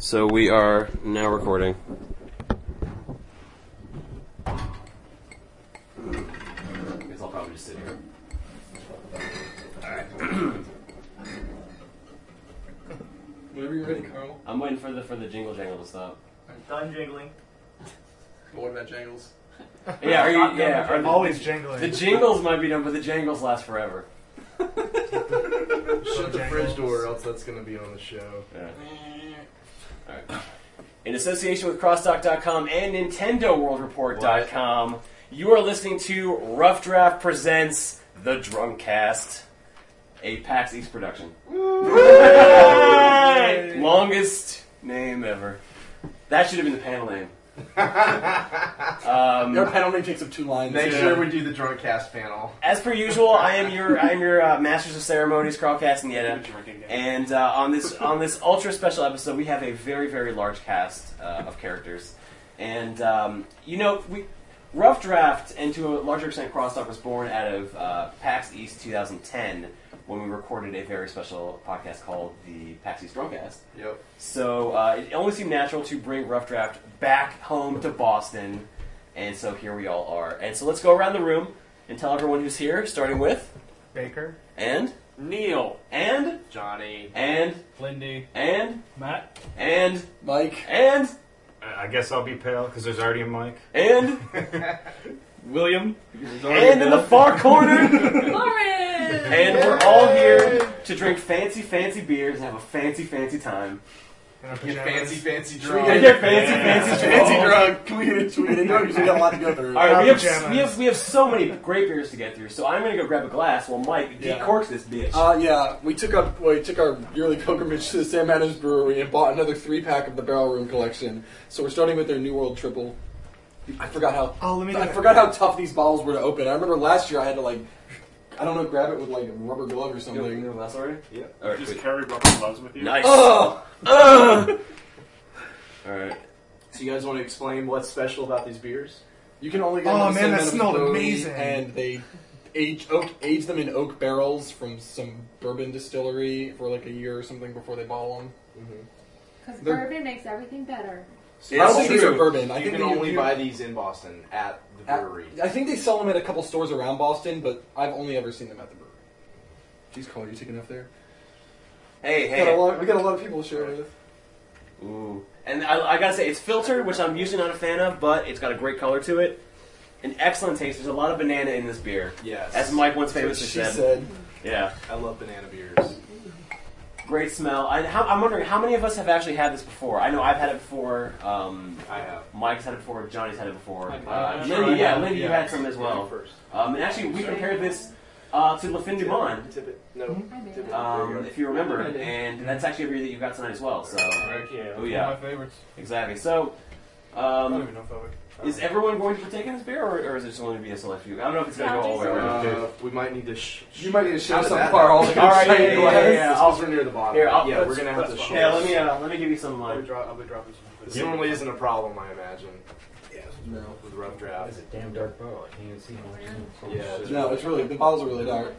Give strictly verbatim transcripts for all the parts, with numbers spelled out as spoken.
So we are now recording. I guess I'll probably just sit here. Alright. Whenever you're ready, Carl. I'm waiting for the for the jingle jangle to stop. Done jingling. What about jangles? Yeah, are you, Not yeah, done, are the, always the, jingling. the jingles might be done, but the jangles last forever. Shut the jangles. fridge door, or else that's going to be on the show. Yeah. Alright. In association with Crosstalk dot com and Nintendo World Report dot com, you are listening to Rough Draft Presents The Drunkcast, a PAX East production. Longest name ever. That should have been the panel name. um, Your panel name takes up two lines. Make Yeah. sure we do the drunk cast panel. As per usual, I am your I am your uh, Masters of Ceremonies, Carl Castaneda, and uh, on this on this ultra special episode, we have a very very large cast uh, of characters, and um, you know we Rough Draft and to a larger extent Crosstalk was born out of uh, PAX East twenty ten when we recorded a very special podcast called the PAX East Drunkcast. Yep. So uh, it only seemed natural to bring Rough Draft back home to Boston, and so here we all are. And so let's go around the room and tell everyone who's here, starting with Baker. and Neil. and Johnny. and Lindy. and Matt. and Mike. and I guess I'll be pale because there's already a mic. and William. and in the far corner. Lauren! And we're all here to drink fancy, fancy beers and have a fancy, fancy time. Get fancy, fancy Should we drunk. And get fancy, fancy, Fancy drunk. drunk. Can we get into, we get into it? Because we got a lot to go through. All right, we have, Pajamas. we have we have so many great beers to get through. So I'm gonna go grab a glass while Mike Yeah. decorks this bitch. Uh, yeah, we took our well, we took our yearly pilgrimage to the Sam Adams Brewery and bought another three pack of the Barrel Room collection. So we're starting with their New World Triple. I forgot how Oh, let me. I forgot how tough these bottles were to open. I remember last year I had to like I don't know grab it with like a rubber glove or You something. have a glass already? Yeah. All right, Just sweet. carry rubber gloves with you. Nice. Oh, Ugh. All right. So you guys want to explain what's special about these beers? you can only get Oh, them at the man, Sam that Adams smelled Brewery, amazing. And they age oak age them in oak barrels from some bourbon distillery for like a year or something before they bottle them. Because They're- bourbon makes everything better. I don't think these true. are bourbon. I you think can they- only you- buy these in Boston at the At- brewery. I think they sell them at a couple stores around Boston, but I've only ever seen them at the brewery. Jeez, Carl, you taking enough there? Hey, We got, a hey. lot, we got a lot of people to share with. Ooh. And I, I gotta say, it's filtered, which I'm usually not a fan of, but it's got a great color to it. An excellent taste. There's a lot of banana in this beer. Yes. As Mike once That's what famously she said. said. Yeah. I love banana beers. Great smell. I, how, I'm wondering, how many of us have actually had this before? I know I've had it before. Um, I have. Mike's had it before. Johnny's had it before. I've- Uh, I'm sure Lindy, I yeah, have. Lindy, you Yeah. had some as Yeah, well. first. Um, and actually, we compared this uh, to Le Fin du Monde, Tip it. No. I made Tip it. it. um, if you remember, and that's actually a beer that you got tonight as well. So, Heck yeah. oh yeah, my favorites. exactly. So, I don't um, even know if I would. is everyone going to partake in this beer, or, or is it just going to be a select few? I don't know if it's going to Yeah, go all the way just- around. Uh, we might need to. Sh- You might need to share How did some that Carl. happen? All right, yeah, Shiny yeah, glass. yeah, yeah. It's I'll- 'cause we're near the bottom. Here, I'll, yeah, let's- we're gonna have to that's share. Yeah, let me uh, let me give you some. I'll Uh, be, dro- I'll be dropping some. This normally isn't a problem, I imagine, No. with rough draft. a damn dark barrel. I can't even see much. Yeah. No, it's really, the bottles are really dark.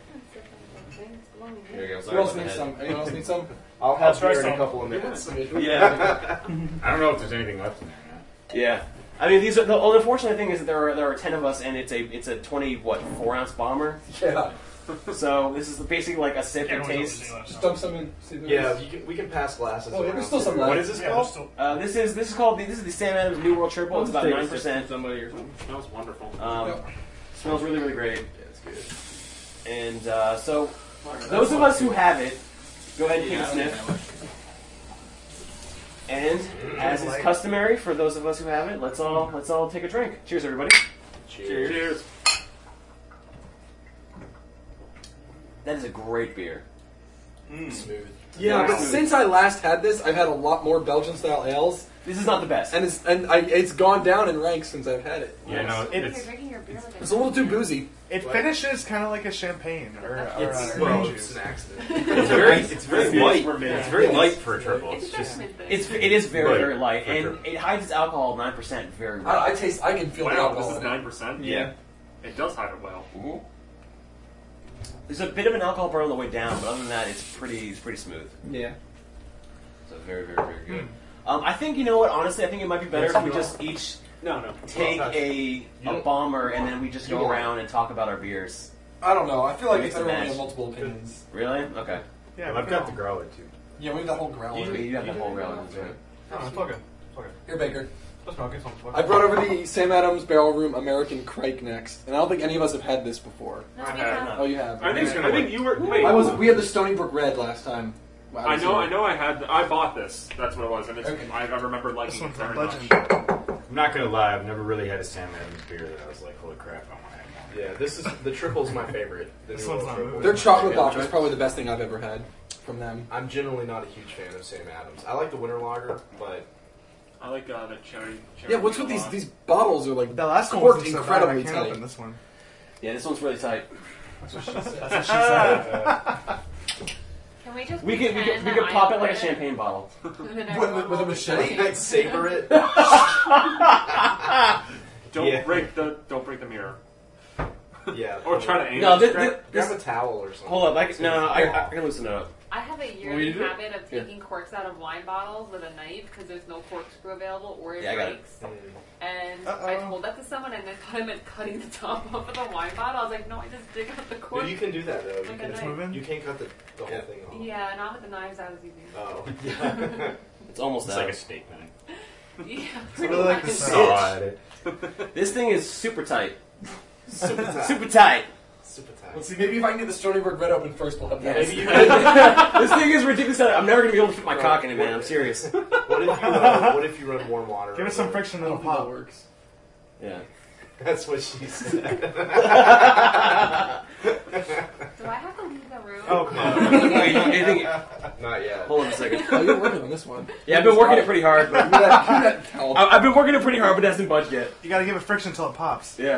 here you go. Who Sorry else about the needs head. some? Anyone else need some? I'll have I'll try beer in a some. couple of minutes. Yeah, I don't know if there's anything left in there. Now. yeah. I mean, these are the only unfortunate thing is that there are there are ten of us, and it's a it's a twenty what four ounce bomber. Yeah. So this is basically like a sip and Everyone's taste. Just dump some in. See if Yeah, there's- you can, we can pass glasses. Oh, yeah, around. there's still some What left. is this Yeah, called? there's still- Uh, this is this is called the, this is the Sam Adams New World Triple. It's about nine percent. Somebody or something. Smells wonderful. Um, Yep. Smells really really great. Yeah, it's good. And uh, so those of us who have it, go ahead and take a sniff. And as is customary for those of us who have it, let's all let's all take a drink. Cheers, everybody. Cheers. Cheers. That is a great beer. Smooth. Yeah, but Wow. since I last had this, I've had a lot more Belgian style ales, This is not the best. and it's and I, it's gone down in rank since I've had it. Yeah, no, It- You're it's drinking your beer like It's a little too boozy. It finishes kind of like a champagne or, or It's uh, well, grape it's juice. an accident. it's very it's very It's light. for me. It's very light for a triple. It's It's just just It's it is very Right. very light, For and sure. it hides its alcohol nine percent very well. I, I taste. I can feel the Wow, alcohol. this is in it. nine percent. Yeah. It does hide it well. Mhm. There's a bit of an alcohol burn on the way down, but other than that, it's pretty it's pretty smooth. Yeah. So very very very good. Uh, Um, I think you know what. Honestly, I think it might be better if we just each No, no. take Well, a You a don't- bomber and then we just you go won't. around and talk about our beers. I don't know. I feel like Maybe it's it's a better when we match. have multiple opinions. Really? Okay. Yeah, Well, we I've can got the all- growler too. Yeah, we have that whole growler. You, you have the whole rail. That's right. No, it's all good. It's all good. Here, Baker. Let's not get some. I brought over the Sam Adams Barrel Room American Crike next, and I don't think any of us have had this before. No, I we had have- Oh, you have. I think It's gonna I think work. you were. Wait, I was. We had the Stony Brook Red last time. Well, I was know. here. I know. I had. I bought this. That's what it was, and it's. Okay. I, I remember This liking it one's a very legend. much. I'm not gonna lie, I've never really had a Sam Adams beer that I was like, holy crap, I want to have more. Yeah, this is the triple's my favorite. The This New one's World not Triple. moving. Their chocolate vodka is probably the best thing I've ever had from them. I'm generally not a huge fan of Sam Adams. I like the Winter Lager, but I like uh, the cherry. cherry Yeah, what's with a these lot. these bottles are like The last one corked wasn't so bad. incredibly I can't tight. open this one. Yeah, this one's really tight. That's what she said. That's what she said. Can we just We could we could, pretend we that could I pop it put like a champagne bottle. in our With- with- normal with a machete? thing? I'd savor it. Don't Yeah. break the. Don't break the mirror. Yeah. Or try to aim. No, it. this, Grab- this, Grab a this towel or something. hold up. I can, no, no, I, I can loosen it up. I have a Want me yearly to do it? habit of taking corks out of wine bottles with a knife because there's no corkscrew available or it Yeah, I got it. breaks. Mm. And Uh-oh. I told that to someone and they thought I meant cutting the top off of the wine bottle. I was like, no, I just dig out the cork. But you can do that though. You, Like a can, It's knife. moving. you can't cut the, the whole Yeah. thing off. Yeah, not with the knives I was using. Oh. Yeah. It's almost It's out. like a steak knife. Yeah, I pretty really like much. the Saw sound. it. This thing is super tight. Super tight. Super tight. Super tight. Let's see. Maybe if I can get the Stony Brook Red open first, we'll have that. Maybe you this thing is ridiculous. I'm never gonna be able to fit my cock in it, man. I'm serious. What if you uh, what if you run warm water? Give it some over friction, I it'll don't think that pop. works. Yeah. That's what she said. Do I have to leave the room? Oh, come on. Wait, you think, Not yet. hold on a second. Oh, you're working on this one. Yeah, I've been working it pretty hard, but Give me that, give me that towel. I- I've been working it pretty hard, but it hasn't budged yet. You gotta give it friction until it pops. Yeah.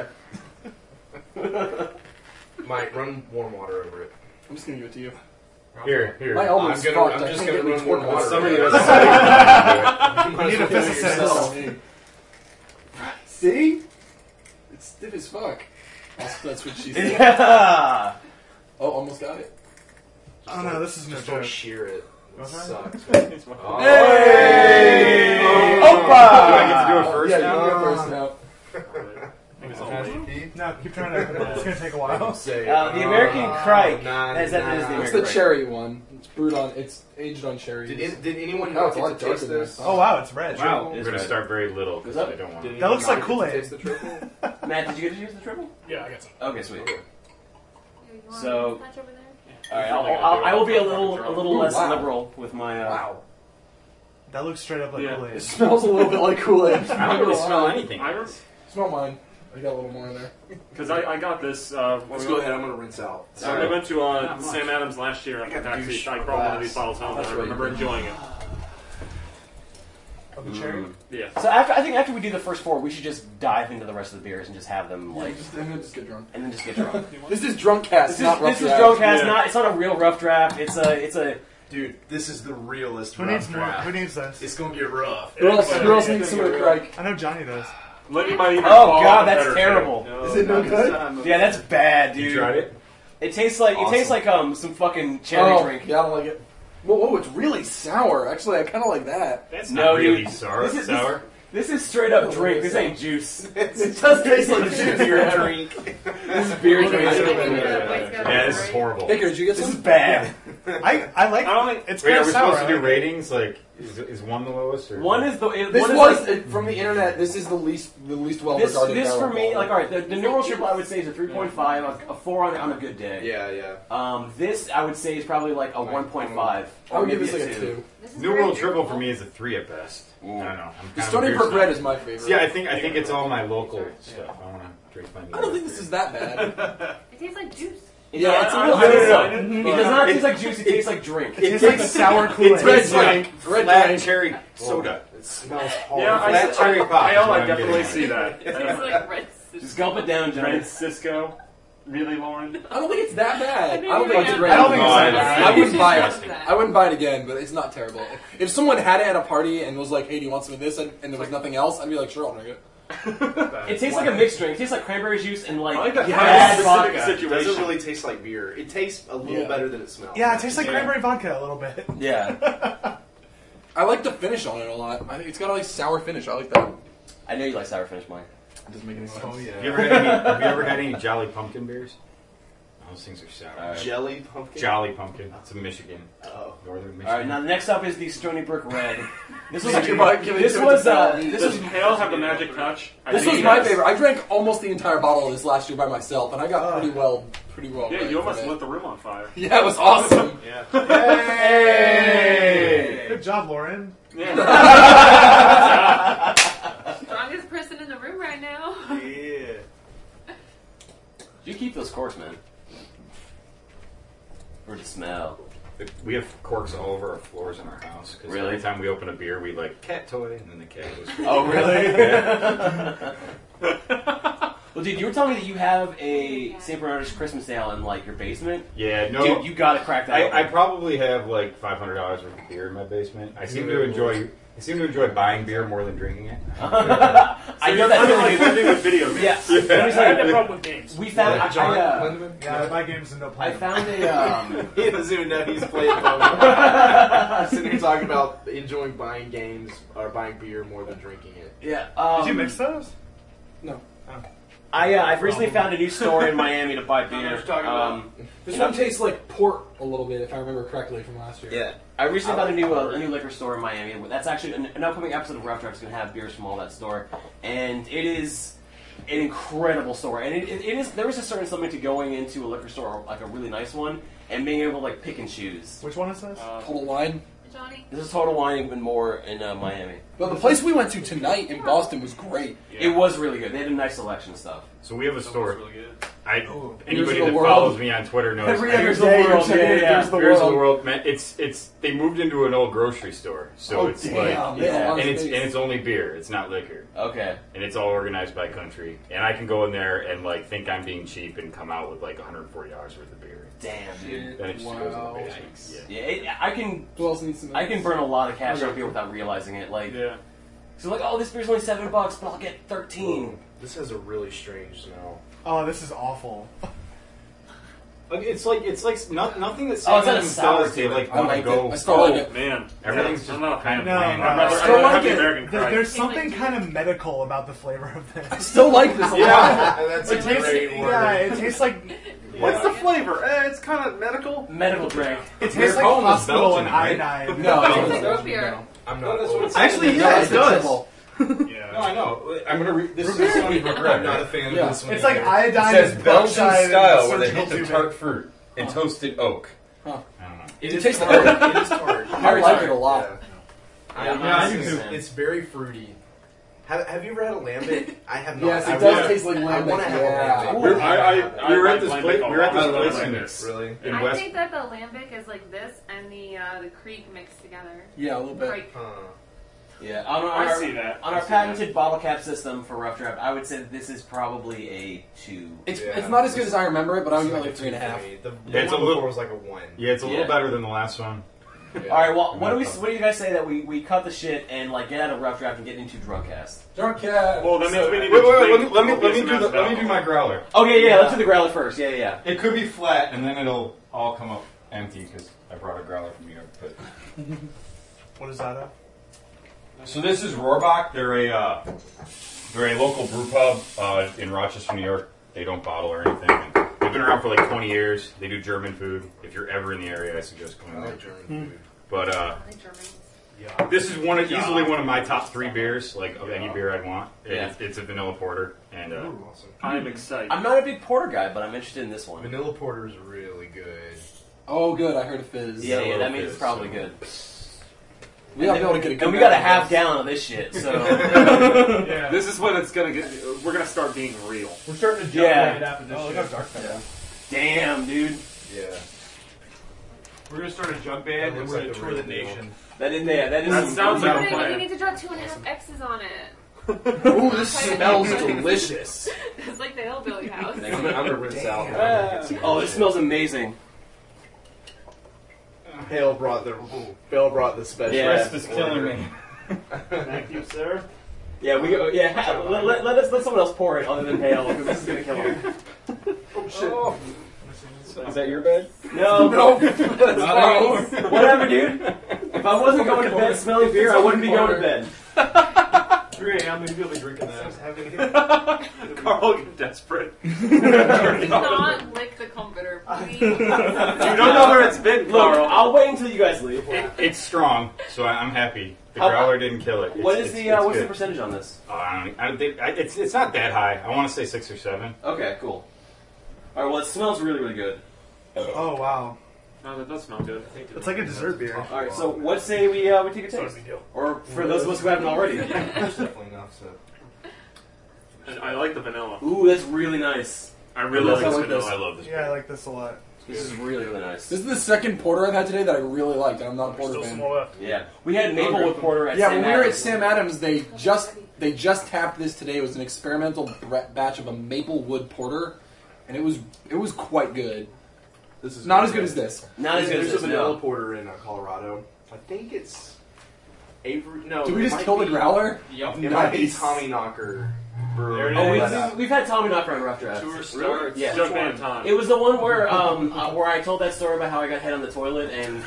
Mike, run warm water over it. I'm just gonna give it to you. Here, here. My elbow's I'm gonna- fucked. I'm I just can't gonna get run warm warm water. water. Somebody was saying, You might need as a well do it physicist. yourself. See? It's stiff as fuck. That's, that's what she said. Yeah. Oh, almost got it. Oh no, this is no Just don't joke. shear it. It Okay. sucks. It's my- Oh. Hey! Oh. Opa! Do I get to do it first yeah, now? you go first now. No, keep trying to. It's gonna take a while. Say, Uh, the American Crike. Nah, That is that nah. is the It's American the Crike. cherry one. It's brewed on. It's aged on cherries. Did, it, did anyone No, not it's a get lot to darker taste than I this? thought. Oh wow, it's red. wow, It we're is going to red. start very little because What's I up? don't want Did to. anyone looks not like get to Kool-Aid. taste the triple? Matt, did you get to use the triple? Yeah, I got some. Okay, sweet. Okay. You want So- a touch over there? All right, I'll, I'll, I will be a little a little Ooh, less wow. liberal with my. Uh, Wow. That looks straight up like Yeah. Kool-Aid. It smells a little bit like Kool-Aid. I don't really smell anything. I rem- Smell mine. I got a little more in there. Because I, I got this. Uh, when Let's we go went- ahead. I'm gonna rinse out. So when I went to uh, Sam Adams last year at the got the taxi. douche I brought one of these glass. bottles home, and That's I right. remember enjoying it. Of the cherry. mm. Yeah. So after I think after we do the first four, we should just dive into the rest of the beers and just have them like, Just, I'm gonna just get drunk. and then just get drunk. This is drunk cast, This is not rough this is draft. drunk cast. Yeah. Not it's not a real rough draft. It's a it's a Dude, this is the realest Who rough needs more? draft. Who needs this? It's gonna get rough. Who else, who else needs some of the Crike? I know Johnny does. Lenny might even Oh, call God, it that's better, terrible. too. Is it no good? yeah. That's bad, dude. You tried it? It tastes like Awesome. it tastes like um some fucking cherry Oh, drink. yeah, I don't like it. Whoa, whoa, it's really sour. Actually, I kind of like that. That's No, not really dude. sour. This is- sour. This is straight up drink. This ain't juice. It does taste like juice. Your drink. This is beer I drink. think Yeah, the yeah, Boy Scouts Yeah, are this is great. horrible. Baker, did you get This is some? bad. I I like. I don't think It's Wait, kind are of we sour. supposed to do I like it. ratings? Like, is, is one the lowest? Or One is the it, This one is was like- uh, from the internet. This is the least, the least well this regarded. this for barrel me ball. like all right. The, the New World Triple I would say is a three point five, a, a four on on a good day. Yeah, yeah. Um, this I would say is probably like a one point five. I would give this like a two. This is New very World Triple beautiful. for me is a three at best. I don't know. I'm The kind of Stony weird Brook stuff. Red is my favorite. Yeah, I think I think it's all my local stuff. I want to drink my. New I don't think York this is beer. that bad. It tastes like juice. Yeah, it's a I- little. I- I don't know. I didn't- It does not taste like juice. It tastes like drink. It tastes like sour Kool-Aid. It tastes Red like drink. Red flat drink. cherry soda. It smells hard. Yeah, I, Flat I, cherry pop I, is what I I'm definitely getting. see that. It tastes like red. Just gulp it down, Johnny. Red Cisco. Really, Lauren? I don't think it's that bad. I I don't didn't think it's even great. I don't think it's No, that it's- bad. I wouldn't buy Disgusting. it. I wouldn't buy it again, but it's not terrible. If someone had it at a party and was like, "Hey, do you want some of this?" and, and there was nothing else, I'd be like, "Sure, I'll drink it." It tastes like a mixed drink. It tastes like cranberry juice and like I like that bad specific vodka. It situation. doesn't really taste like beer. It tastes a little Yeah. better than it smells. Yeah, it tastes like Yeah. cranberry vodka a little bit. Yeah. I like the finish on it a lot. I think it's got a like sour finish. I like that. I know you like sour finish, Mike. It doesn't make any sense. Oh yeah. Have you ever had any, have you ever had any Jolly Pumpkin beers? Those things are sour. All right. Jelly pumpkin. Jolly Pumpkin. It's in Michigan. Oh. Northern Michigan. All right, now the next up is the Stony Brook Red. This was Give it- give it this to it was to uh, Phil. this Does was Pale have the magic touch? I This think was it my does. favorite. I drank almost the entire bottle of this last year by myself, and I got pretty well, pretty well. Yeah, read you from almost it. lit the room on fire. Yeah, it was awesome. Yeah. Hey! Good job, Lauren. Yeah. Strongest person in the room right now. Yeah. You keep those corks, man. Or the smell. We have corks all over our floors in our house. Cause Really? Every time we open a beer, we like cat toy, and then the cat goes. Oh, really? Yeah. Well, dude, you were telling me that you have a Saint Bernardus Christmas ale in like your basement. Yeah, no. Dude, you gotta crack that. I, open. I probably have like five hundred dollars worth of beer in my basement. I seem to enjoy. I seem to enjoy buying beer more than drinking it. I know that feeling. Like living with video games. Yeah. Yeah. Let me I tell have you, no problem with games. we found. I, John I, uh, Lindemann? Yeah, I buy games and no play I them. found a. Um, He doesn't even know he's playing Pokemon. Sitting here talking about enjoying buying games or buying beer more than drinking it. yeah. Um, Did you mix those? No. I uh, I've recently found a new store in Miami to buy I know beer. what you're talking about. Um, This one tastes like port a little bit, if I remember correctly from last year. Yeah, I recently found a new uh, a new liquor store in Miami. That's actually an, an upcoming episode of Rough Draft is going to have beers from all that store, and it is an incredible store. And it, it, it is there is a certain something to going into a liquor store, like a really nice one, and being able to like pick and choose. Which one is this? Uh, Total Wine. Johnny. This is Total Wine even more in uh, Miami. But the place we went to tonight in Boston was great. It was really good. They had a nice selection of stuff. So we have a that was store. really good. I Here's anybody the that world. follows me on Twitter knows. Every I- other Here's the day, you're world, checking yeah, it, yeah. Here's the Beers of world. the world, man. It's it's they moved into an old grocery store, so Oh, it's damn. like They have a lot and of it's and space. it's only beer. It's not liquor, Okay. and it's all organized by country. And I can go in there and like think I'm being cheap and come out with like one hundred forty dollars worth of beer. Damn, dude. Then it just goes in Wow. the basement. Yikes. Yeah. Yeah, it, I can Who else needs some? I can burn a lot of cash on beer without realizing it. Like, Yeah. so like, oh, this beer's only seven bucks, but I'll get thirteen. This has a really strange smell. Oh, this is awful. Like, it's like it's like not, nothing that Oh, it's Sam not a sour does. They to it. like I want to liked go. it. I still like Oh it. man, Everything's I'm just not a fan. kind of No, bland. no. I'd rather, Still I'd like have the it. American There, Christ. there's Tastes like something juice. kind of medical about the flavor of this. Still like this a lot. Yeah, that's a It tastes, great word. yeah, it tastes like What's the flavor? Eh, it's kind of medical. Medical drink. it tastes Your like poem is hospital and Belgian, right? iodine. No, It's no, like no, root beer. no. I'm not. that's what it's- Actually, No, yeah, it's it does. simple. Yeah. No, I know. I'm gonna read this. Root is beer? Stony Brook I'm Red. not a fan Yeah. of this one. It's like either. iodine It says and Belgian peroxide style and with a surgical hint of tubing. tart fruit and toasted oak. Huh. I don't know. It It is tastes tart. good. It is tart. I Very like tart. it a lot. Yeah. Yeah, I, I it's, do too. it's very fruity. Have, have you ever had a lambic? I have not. Yes, I it does wanna- taste like I lambic. want to have Yeah. a lambic. We're- I, I, I we were like at this lambic place. a We were at lot. this I love place in lambic. this Really? in I West. think that the lambic is like this and the uh, the creek mixed together. Yeah, a little bit. Creek. Huh. Yeah, on our, I see that. on I our see patented bottle cap system for Rough Draft, I would say that this is probably a two. It's Yeah. it's not as good as I remember it, but I would It's give it like like three and a half. two for me. The, the Yeah, it's one a little- before was like a one. Yeah, it's a little Yeah. better than the last one. Yeah. All right, well, what do we Okay. what do you guys say that we, we cut the shit and like get out of Rough Draft and get into Drunk Cast? Drunk cat. Well, that means we need Wait, to wait, wait. Let me drink let me let me copious do the amounts of let me do my alcohol. growler. Okay, yeah, let's do the growler first. Yeah, yeah. It could be flat, and then it'll all come up empty because I brought a growler from New York. But What is that? Of? so this is Rohrbach. They're a uh, they're a local brew pub uh, in Rochester, New York. They don't bottle or anything. And they've been around for like twenty years. They do German food. If you're ever in the area, I suggest I going there. like German food. But uh, I like Germans. this is one of, easily one of my top three beers, like of any beer I'd want. Yeah. It's, it's a vanilla porter, and uh, Awesome. I'm excited. I'm not a big porter guy, but I'm interested in this one. Vanilla porter is really good. Oh, good. I heard a fizz. Yeah, yeah, that Vanilla means it's fizz, probably so- good. We gotta be able to get a good And we got a amount of half this. gallon of this shit, so Yeah. This is when it's gonna get. We're gonna start being real. We're starting to jump Yeah. right after this. Oh, look how dark that is. damn, dude. Yeah. We're gonna start a jug That band and looks we're like gonna the tour real the deal. nation. That is yeah, that is That some- sounds You like a need, you plan. need to draw two and a half X's on it. Ooh, this smells delicious. It's like the hillbilly house. I'm gonna, I'm gonna rinse out. Oh, this smells amazing. Hale brought the Bill brought the special. Yeah. Rest is killing me. Thank you, sir. Yeah, we go. Yeah, ha- let, let, let us let someone else pour it other than Hale because this is gonna kill him. Oh, Is that your bed? No, No, that's fine. whatever, dude. If I wasn't going to bed smelling beer, I wouldn't be going to bed. three a.m. Maybe you'll be drinking that. Carl get desperate. Do not lick the comforter, please. You don't know where it's been, Look, Carl. I'll wait until you guys leave. It, it's strong, so I, I'm happy. The How- growler didn't kill it. It's, What is it's, the uh, it's what's the good. percentage on this? Oh, I don't, I don't think, I, it's it's not that high. I want to say six or seven. Okay, cool. All right, well, it smells really, really good. Oh wow, No, that does smell good. it's like a dessert beer. All right, so what say we uh, we take a It's not a taste, big deal. or for those of us who haven't already? There's definitely enough. So And I like the vanilla. Ooh, that's really nice. I really love like this this vanilla. I love this. Yeah, I like this a lot. This is really, really nice. This is the second porter I've had today that I really liked, and I'm not a porter Still fan. small left. Yeah, we had Maplewood Porter at Yeah, Sam when we were at Adams. Sam Adams, they just they just tapped this today. It was an experimental bre- batch of a Maplewood porter, and it was it was quite good. this is Not as good as this. Not as good There's as a this, vanilla no. porter in uh, Colorado. I think it's Avery. No, Did we it just might kill the be- growler? Yep. It might be Nice. Tommy Knocker Brewery. Oh, But, uh, we've, we've had Tommy Knocker on Rough Draft. Tour starts. Yeah. Junkman time. It was the one where um uh, where I told that story about how I got head on the toilet and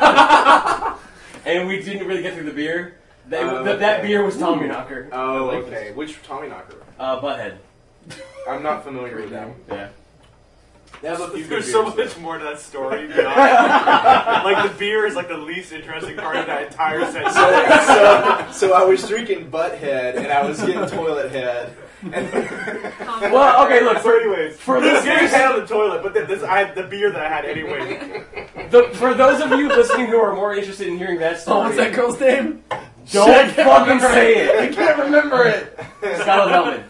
and we didn't really get through the beer. That, Oh, that, that okay. beer was Tommy Knocker. Oh, I like okay. Which Tommy Knocker? Uh, Butthead. I'm not familiar with that. Yeah. They have a few good There's so beers, much more to that story. beyond- like the beer is like the least interesting part of that entire sentence. so, so, so I was drinking Butthead and I was getting toilet head. And Well, okay, look, So, for, anyways, for this getting listeners, head on the toilet, but then this I had the beer that I had anyway. the, for those of you listening who are more interested in hearing that story, Oh, what's that girl's name? don't Shit, I can't fucking remember say I it. can't remember it. Scarlett Velvet.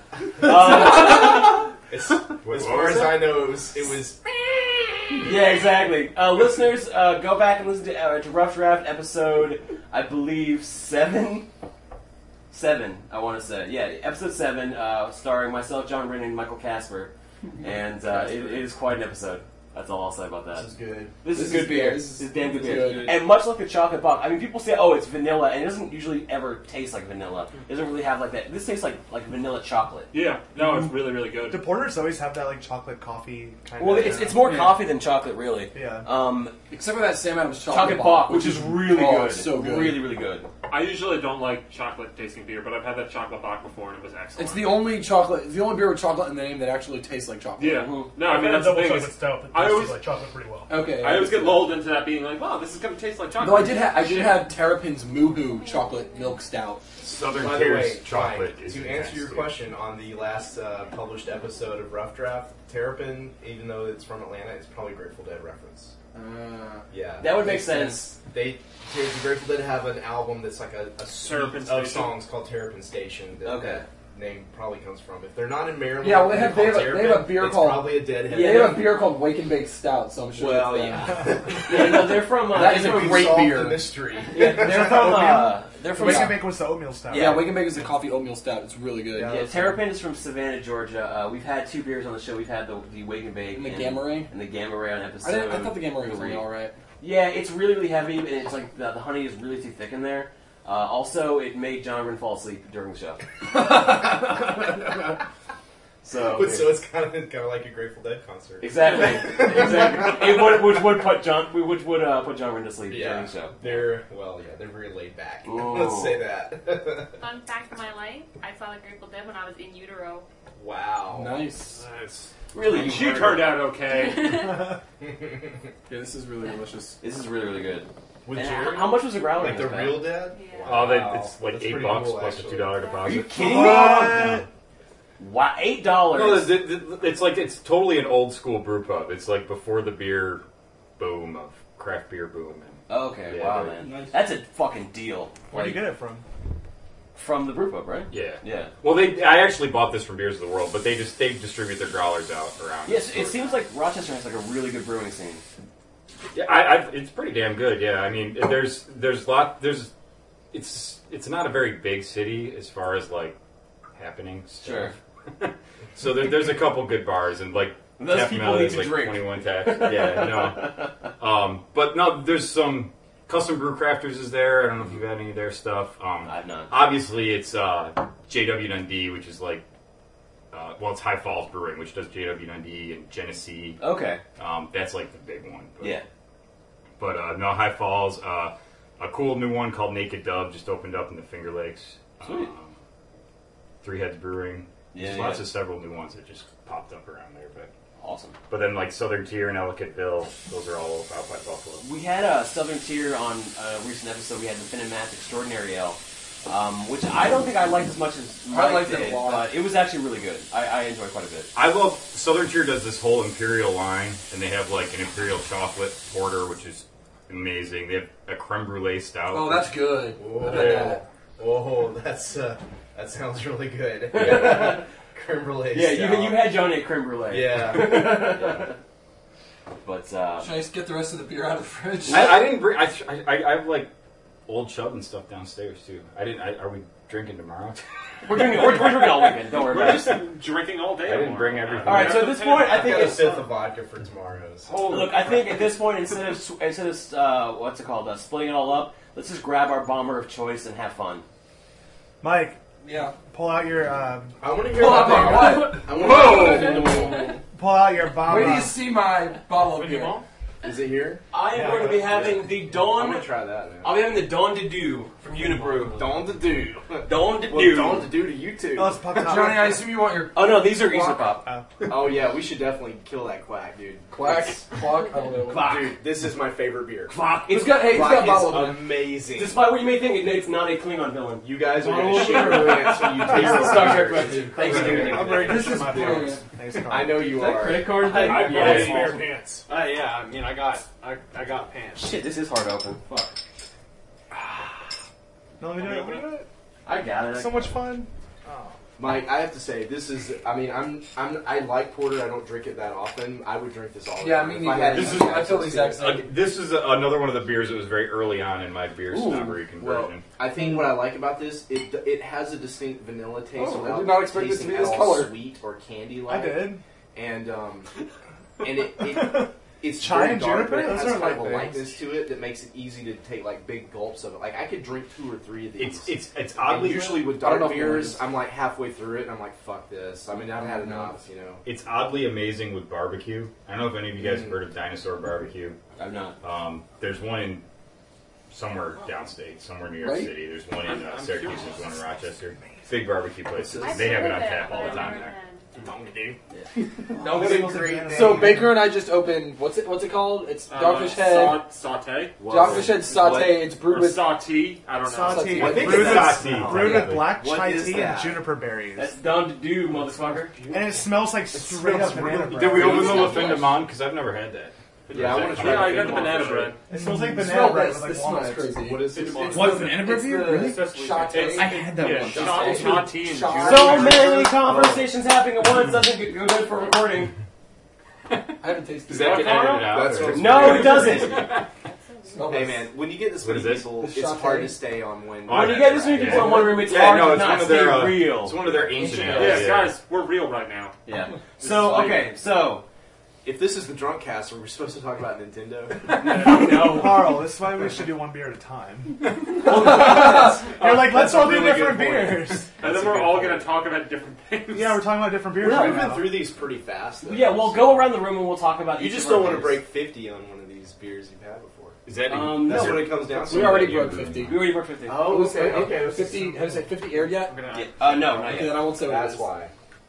Uh, as, as far as I know, it was it was yeah, exactly. Uh, listeners, uh, go back and listen to, uh, to Rough Draft episode, I believe, seven? Seven, I want to say. Yeah, episode seven, uh, starring myself, John Rinn, and Michael Casper. And uh, it, it is quite an episode. That's all I'll say about that. this is good. This, This is is good beer. good. This This is is- damn good this is beer. good. And much like the chocolate box, I mean, people say, "Oh, it's vanilla," and it doesn't usually ever taste like vanilla. It doesn't really have like that. This tastes like like vanilla chocolate. Yeah. No, it's really, really good. The porters always have that like chocolate coffee kind Well, of. it's it's more Yeah. coffee than chocolate, really. Yeah. Um, Except for that Sam Adams chocolate, chocolate Bach, which is really oh, good. so good. Really, really good. I usually don't like chocolate tasting beer, but I've had that chocolate bock before and it was excellent. It's the only chocolate. It's the only beer with chocolate in the name that actually tastes like chocolate. Yeah. Mhm. No, I mean, that's the double thing. chocolate is stout. That I tastes always- like chocolate pretty well. Okay. I always get lulled into that being like, wow, this is going to taste like chocolate. Though I did have I did have Terrapin's Moohoo chocolate milk stout. Southern By the Tier's way, chocolate Mike, is to answer your nasty. question on the last uh, published episode of Rough Draft, Terrapin, even though it's from Atlanta, it's probably Grateful Dead reference. Uh, Yeah, That would make sense. They the Grateful Dead have an album that's like a, a suite Terrapin of Station. songs called Terrapin Station. That Okay. that name probably comes from. If they're not in Maryland, Yeah, well, they they're have- they called have a- they have Terrapin, a beer it's called- probably a Deadhead. Yeah, they have a beer called Wake and Bake Stout, so I'm sure. Well, it's yeah. Yeah, no, they're from. Uh, That is they're a from, great Solve beer. the mystery. Yeah, they're from. Uh, they're from. Wake Yeah. and Bake was the oatmeal stout. Yeah, Wake and Bake is a coffee oatmeal stout. It's really good. Yeah. Yeah, Terrapin is from Savannah, Georgia. Uh, we've had two beers on the show. We've had the, the Wake and Bake And the Gamma Ray. and the Gamma Ray on episode. I, didn't, I thought the Gamma Ray was three. only all right. Yeah, it's really, really heavy, and it's like the, the honey is really too thick in there. Uh, also, it made John Rinn fall asleep during the show. so, But so it's kind of kind of like a Grateful Dead concert. exactly, exactly. It would, which would put John, which would uh, put John Rinn to sleep Yeah, during the show. they're well, yeah, they're very laid back. Ooh. Let's say that. Fun fact of my life: I saw the Grateful Dead when I was in utero. Wow. Nice. Nice. Really, you She heard turned it. out okay. Yeah, this is really delicious. This is really, really good. With And Jerry? how, how much was the growler? Like in the this, Pat? real Dead? Yeah. Oh, they, Wow. it's like That's eight pretty bucks cool, plus a actually. two dollar Are you deposit. kidding me? Wow, eight dollars. No, the, the, the, it's like it's totally an old school brew pub. It's like before the beer boom of craft beer boom. And Okay, Yeah, wow, they're- man, Nice. that's a fucking deal. Where'd you Like, get it from? from the brew pub, right? yeah, Yeah. Well, they I actually bought this from Beers of the World, but they just they distribute their growlers out around. Yes, it seems like Rochester has like a really good brewing scene. Yeah, I, I, it's pretty damn good. Yeah, I mean, there's there's lot there's it's it's not a very big city as far as like happening stuff. Sure. So there, there's a couple good bars and like Those Tap people Melon need is to like drink. twenty-one tax. Yeah, you know. Um, but no, there's some Custom Brew Crafters is there. I don't know if you've had any of their stuff. Um, I've none. obviously, it's uh, J W Dundee, which is like uh, well, it's High Falls Brewing, which does J W Dundee and Genesee. Okay. Um, that's like the big one. But, Yeah. But uh, no, High Falls. Uh, a cool new one called Naked Dove just opened up in the Finger Lakes. Sweet. Um, Three Heads Brewing. Yeah, There's yeah. lots of several new ones that just popped up around there, but Awesome. but then like Southern Tier and Ellicottville, those are all out by Buffalo. We had a Southern Tier on a recent episode. We had the Finn and Matt's Extraordinary Ale, um, which I don't think I liked as much as Mike I liked it a did, lot. but it was actually really good. I, I enjoyed quite a bit. I love Southern Tier does this whole Imperial line, and they have like an Imperial chocolate porter, which is amazing. They have a creme brulee stout. Oh, that's good. Whoa. I've had that. Whoa, that's uh, that sounds really good. Creme brulee. Yeah, you, stout. you had Johnny at creme brulee. Yeah. Yeah. But uh, Should I just get the rest of the beer out of the fridge? I, I didn't bring. I, I I have like old chub and stuff downstairs too. I didn't. I, are we drinking tomorrow? we're drinking. We're, we're drinking all weekend. Don't worry We're about just it. drinking all day. I didn't tomorrow. bring everything. All right. So at this point, I I think got a it's. fifth of vodka for tomorrow's. Look, I think at this point, instead of sw- instead of uh, what's it called, uh, splitting it all up, let's just grab our bomber of choice and have fun. Mike, Yeah. pull out your um, I want to hear Pull about out my that. I want to pull out your bomb. Where do you see my bottle of beer? Is it here? I am Yeah, going to be yeah. having the I'm Dawn. gonna try that, man. I'll be having the Dawn to Do from Unibrew. Dawn to do. Dawn to What Do. Dawn to do to you two? Oh, it's popped out. Johnny, I assume you want your Oh no, these are Easter Quack. Pop. Oh yeah, we should definitely kill that quack, dude. quack, quack. I don't know. Quack. Dude, this is my favorite beer. Fuck. It's It's got, hey, it's got a Quack bottle is of it. amazing. despite what you may think, it- it's not a Klingon villain. You guys are Oh, gonna shit your pants when you taste It's the this Star Trek beer. reference. Thanks, dude. I'm very This good is my brilliant. brilliant. Thanks, Carl. I know you Is that a are. credit card thing? I, Yeah, I it's spare small. pants. Uh, yeah, I mean, I got, I, I got pants. Shit, this is hard to open. Fuck. No, let me do it. Let me do it. I got it. So much fun. Mike, I have to say, this is. I mean, I'm. I'm. I like porter. I don't drink it that often. I would drink this all the Yeah, time. me if neither. I had This easy is- I feel the access exact to it. same. Uh, this is a, another one of the beers that was very early on in my beer Ooh, snobbery Well, conversion. I think what I like about this, it it has a distinct vanilla taste Oh, I without did not expect it to tasting be at this all color. sweet or candy I like. did. And um, and it, it it's Chai very and dark, but juniper? it Those has are kind of a like lightness to it that makes it easy to take like big gulps of it. Like I could drink two or three of these. It's it's it's And oddly usually with I don't dark know if beers, it I'm like halfway through it and I'm like, fuck this. I mean, I've had enough, you know. it's oddly amazing with barbecue. I don't know if any of you guys Mm. have heard of Dinosaur Barbecue. I'm not. Um, there's one in somewhere downstate, somewhere in New York Right? City. There's one in I'm- uh, I'm Syracuse. curious. There's one in Rochester. Big barbecue places. I've They have heard it on of tap but all the I've time never there. had. No, That's it's a great name. So Baker and I just opened. What's it? What's it called? It's Uh, Dogfish Head. sa- saute. Dogfish Head saute. It's brewed Or with. saute. I don't know. Saute. I think brewed it's with, saute. brewed Yeah. with black What chai is tea that? and juniper berries. That's Dawn to Do, motherfucker. And it smells like straight up banana bread. Did we open the Really? Lafindamon? Because I've never had that. Yeah, I want to try. Yeah, I the got the Finmont banana for sure. bread. It smells like Smell banana bread this. with like This smells walnuts. crazy. What is it? It's- What, banana bread It's beer? the Really? Shot It's- I had that Yeah, one. saute, saute and Shot. juniper. So many conversations happening at once doesn't get good for recording. I haven't tasted Does it. that get edited out? That's or- what's No, it doesn't. Smell Hey this. man, when you get this What many is this? people, The it's shot hard thing. to stay on when. When you get this many people in one room, it's Yeah, hard no, to it's not one of stay their uh, real. It's one of their ancient Ancient ales. Yes, yeah. guys, we're real right now. Yeah. So okay, so If this is the drunk cast, are we supposed to talk about Nintendo? No, Carl, this is why we should do one beer at a time. You're like, let's That's a all do really different good point. beers. And then we're all going to talk about different things. Yeah, we're talking about different beers We're right moving now. through these pretty fast. Though. yeah, we'll go around the room and we'll talk about. You each just of our don't want to beers. break fifty on one of these beers you've had before. Is that Um, That's no. what it comes down to. We already You- broke fifty. We already broke fifty. Oh, okay, okay. okay. fifty. Has it fifty aired yet? I'm gonna, Yeah. Uh, no, not Okay, yet. then I won't say what it That's is. why.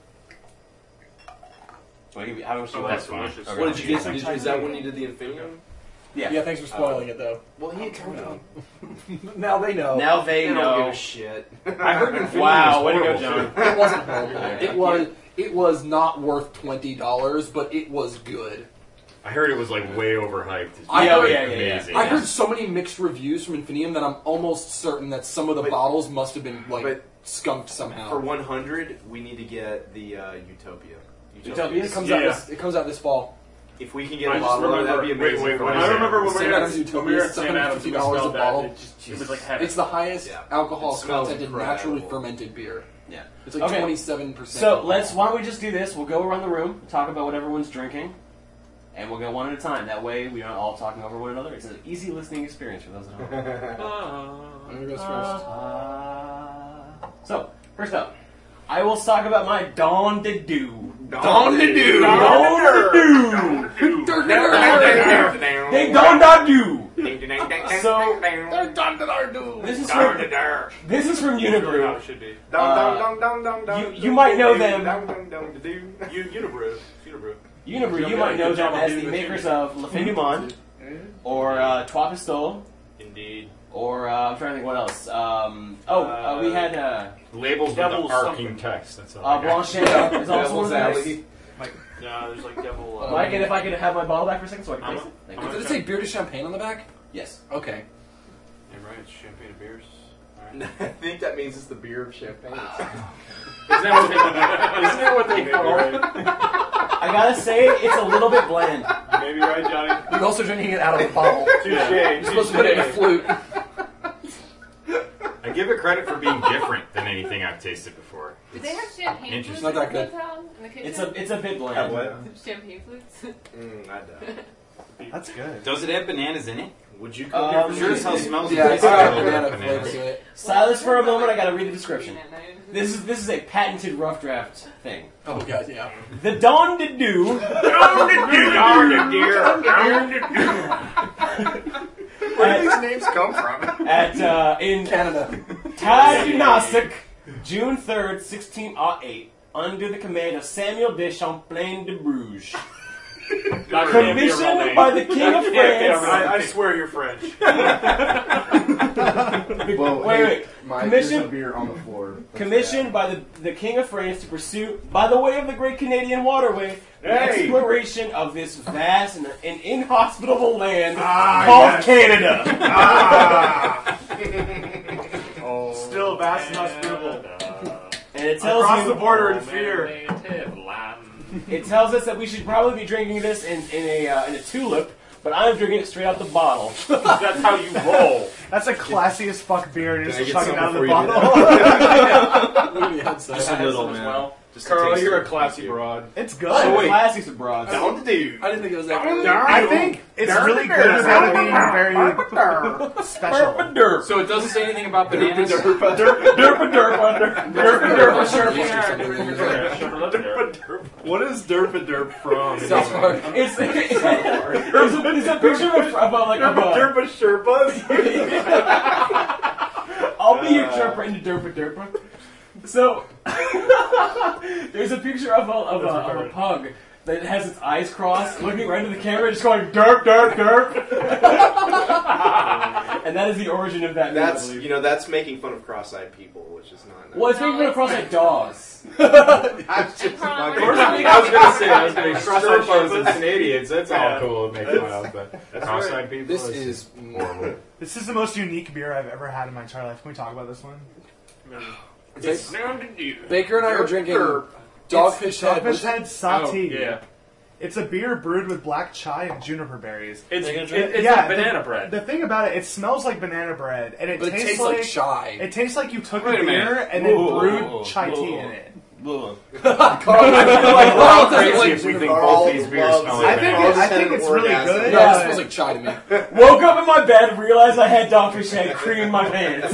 Wait, how much do Oh, you that's want? delicious. Okay. What did you get? Did you, is that when you did the Infinium? Yeah. Yeah, thanks for spoiling it though. Well, he had told me. Now they know. Now they They don't give know. a shit. I heard Infinity Wow, was way to go, horrible, John. It wasn't horrible. It was. It was not worth twenty dollars, but it was good. I heard it was like way overhyped. It's I Yeah, heard- yeah, yeah, yeah. amazing. I heard so many mixed reviews from Infinium that I'm almost certain that some of the But- bottles must have been like but skunked somehow. For one hundred, we need to get the uh, Utopia. Utopia? it comes Yeah. out. This, it comes out this fall. If we can get I a just bottle of it, remember- that'd be wait, amazing. wait, for what us. is I it? remember when we Sam were Adams at, Utopia when we were is at Sam Adams, we seven hundred fifty dollars smelled a that. bottle. It, just, it was like heaven. It's the highest Yeah. alcohol It smells content incredible. naturally fermented beer. Yeah. It's like Okay. twenty-seven percent. So let's. Why don't we just do this? We'll go around the room, talk about what everyone's drinking, and we'll go one at a time. That way, we're not all talking over one another. It's an easy listening experience for those at home. Ah. I'm gonna go first. Uh, so first up, I will talk about my Dawn to Do. Dawn to do. Dawn to Do. They Dawn to Do. So They're done to our do. this is from, this is from Sure how Unibrew. it should be. you- you might know them. You, Unibrew. Unibrew. Unibrew, you might know them as the makers of Le Fin du Monde, or uh, Trois Pistoles, Indeed. or uh, I'm trying to think what else. Um, oh, uh, we had uh, Labels with the Devil's arcing something. text. That's all. uh, I got. Blanchet is also one of Devil's the Alley. No, there's like devil. Uh, Mike, and if I could have my bottle back for a second so I can I'm taste a- it. Thank I'm you. a- Did it say beer to champagne on the back? Yes. Okay. Yeah, right. It's champagne and beers. I think that means it's the beer of champagne. Isn't that what they, isn't that what they call it? I gotta say, it's a little bit bland. You may be right, Johnny. You're also drinking it out of a bottle. Touche. You're supposed to put it in a flute. I give it credit for being different than anything I've tasted before. Do they have champagne flutes Interesting. Not that in good. the town? In the kitchen? It's a it's a bit bland. Have what? Champagne flutes? Mm, I doubt. That's good. Does it have bananas in it? Would you come Um, here Sure for as hell sure? smells Yeah, it. it's got Tastes banana like flavor to it. Silence for a moment. I gotta read the description. Description. This is this is a patented rough draft thing. Oh god, yeah. The Dawn de Dew. Where do these names come from? At uh, in Canada. Tadnasek, June third, sixteen oh eight, under the command of Samuel de Champlain de Bruges. Not gonna be a real Commissioned name. by the King of Yeah, yeah, France. I, I swear you're French. Well, Wait, hey, wait. Mike, there's Commission- a beer on the floor. That's Commissioned by the, the King of France to pursue, by the way of the Great Canadian Waterway, the Hey. exploration of this vast and, and inhospitable land Ah, called yes. Canada. Ah. Oh, Still vast and hospitable. And it tells Across you, the border in fear. native land. it tells us that we should probably be drinking this in, in a uh, in a tulip, but I'm drinking it straight out the bottle. That's how you roll. That's a classy as fuck beer, and you're Can I just get chugging it out of the some bottle. Just a little, man. Just Carl, taste you're it. a classy broad. It's Oh, good. wait. Classics abroad. Down to do. I didn't think it was that good. I think it's really good without being very special. Derp. So it doesn't say anything about bananas? Derp a derp under. Derp a derp a sharp. What is Derp a Derp from? South Park. It's it's a, it's a picture of, of a, like of a, Derp a Sherpas? I'll be your Sherpa into Derpa Derpa. So there's a picture of a of a, of a pug that has its eyes crossed, looking right into the camera, just going derp derp derp. And that is the origin of that. That's movie. you know that's making fun of cross-eyed people, which is not. Nice. Well, it's making it across like dogs. That's just Carl, fucking- we're talking I was gonna say, I was gonna say, Cross-eyed Sherpas and Sherpas. Canadians, that's all Yeah. cool to make fun of, but cross-eyed people. This it's is horrible. This is the most unique beer I've ever had in my entire life. Can we talk about this one? It's down to you. Baker and I are drinking Dogfish Head. Dogfish Head Satie. Oh, yeah. It's a beer brewed with black chai and juniper berries. It's, They it, gonna drink? it's Yeah, like banana the, bread. The thing about it, it smells like banana bread, and it, But it tastes, tastes like chai. It tastes like you took Wait a a minute. beer and then Whoa, brewed whoa, chai whoa. tea in it. Ugh. Carl, How doesn't crazy like if we think juniper. both these beers smell I like think, bananas. it, I think it's really orgasm. good. No, but it smells like chai to me. Woke up in my bed, realized I had Dogfish Head cream in my pants.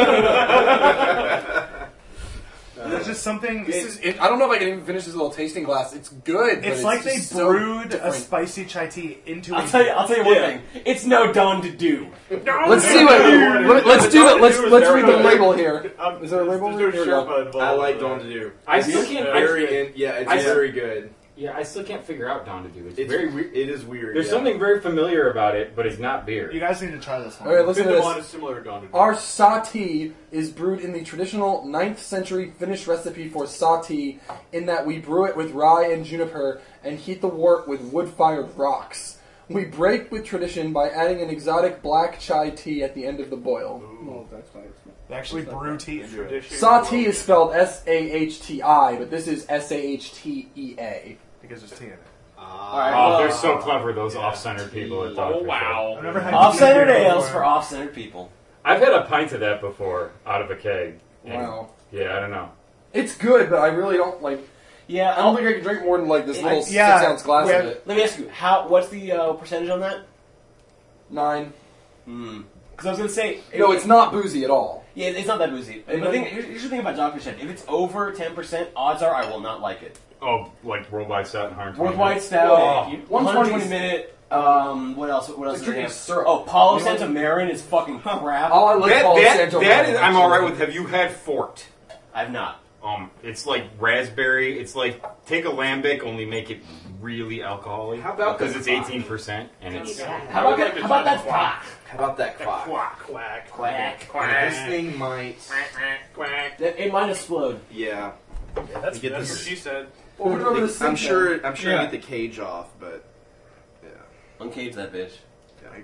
There's just something. This it- is. It, I don't know if I can even finish this little tasting glass. It's good. But it's like they just so brewed a different. spicy chai tea into. I'll a tell you. I'll tell you one Yeah. thing. It's no Dawn to do. Let's see what. let- Let's do it. Let's let's read the label here. Um, Is there a label? There's Here no we go. Sherpa involved. I like Dawn to do. I still It's can't. very I, in, yeah, it's I- very good. yeah, I still can't figure out Dawn to do. It's, It's very. very weird. It is weird. There's yeah. something very familiar about it, but it's not beer. You guys need to try this one. All right, listen to Vindemont this. is similar to Dawn to do. Our Satie is brewed in the traditional ninth century Finnish recipe for Satie, in that we brew it with rye and juniper and heat the wort with wood-fired rocks. We break with tradition by adding an exotic black chai tea at the end of the boil. Well, that's fine. They actually brew tea into it. Tradition. Satie is spelled S A H T I, but this is S A H T E A. Because there's tea in it. Alright, Oh, well, they're so clever, those off-centered people at Oh, Dogfish wow. I've never had Off-centered tea in beer ales before. for off-centered people. I've had a pint of that before, out of a keg. And, Wow. Yeah, I don't know. It's good, but I really don't like. Yeah, I don't think I can drink more than like this I- little yeah, six ounce glass we of have- it. Let me ask you, how? What's the uh, percentage on that? Nine. Hmm. Because I was gonna say, No, it's not boozy at all. Yeah, it's not that boozy. But the thing, here's, here's the thing about Dogfish Head. If it's over ten percent, odds are I will not like it. Oh, like worldwide stout and one hundred twenty. Worldwide minutes? stout, Oh. one hundred twenty one twenty minute, Um, what else? What else? It's is there? drinking syrup. Oh, Palo You know Santo Marin is fucking crap. Oh, I like That, Palo that, Santo. that Marin, is, I'm all right actually. with. Have you had Fort? I've not. Um, it's like raspberry. It's like take a lambic, only make it really alcoholic. How about because the it's quack? eighteen percent and it's How about that? How about that quack? How about that quack? Quack, quack, Quack. quack. This thing might. Quack. That, it might explode. Yeah. Yeah, that's, You get that's this- what she said. Well, we remember the I'm sink sure. then. I'm sure Yeah. I get the cage off, but yeah. Uncage that bitch. yeah.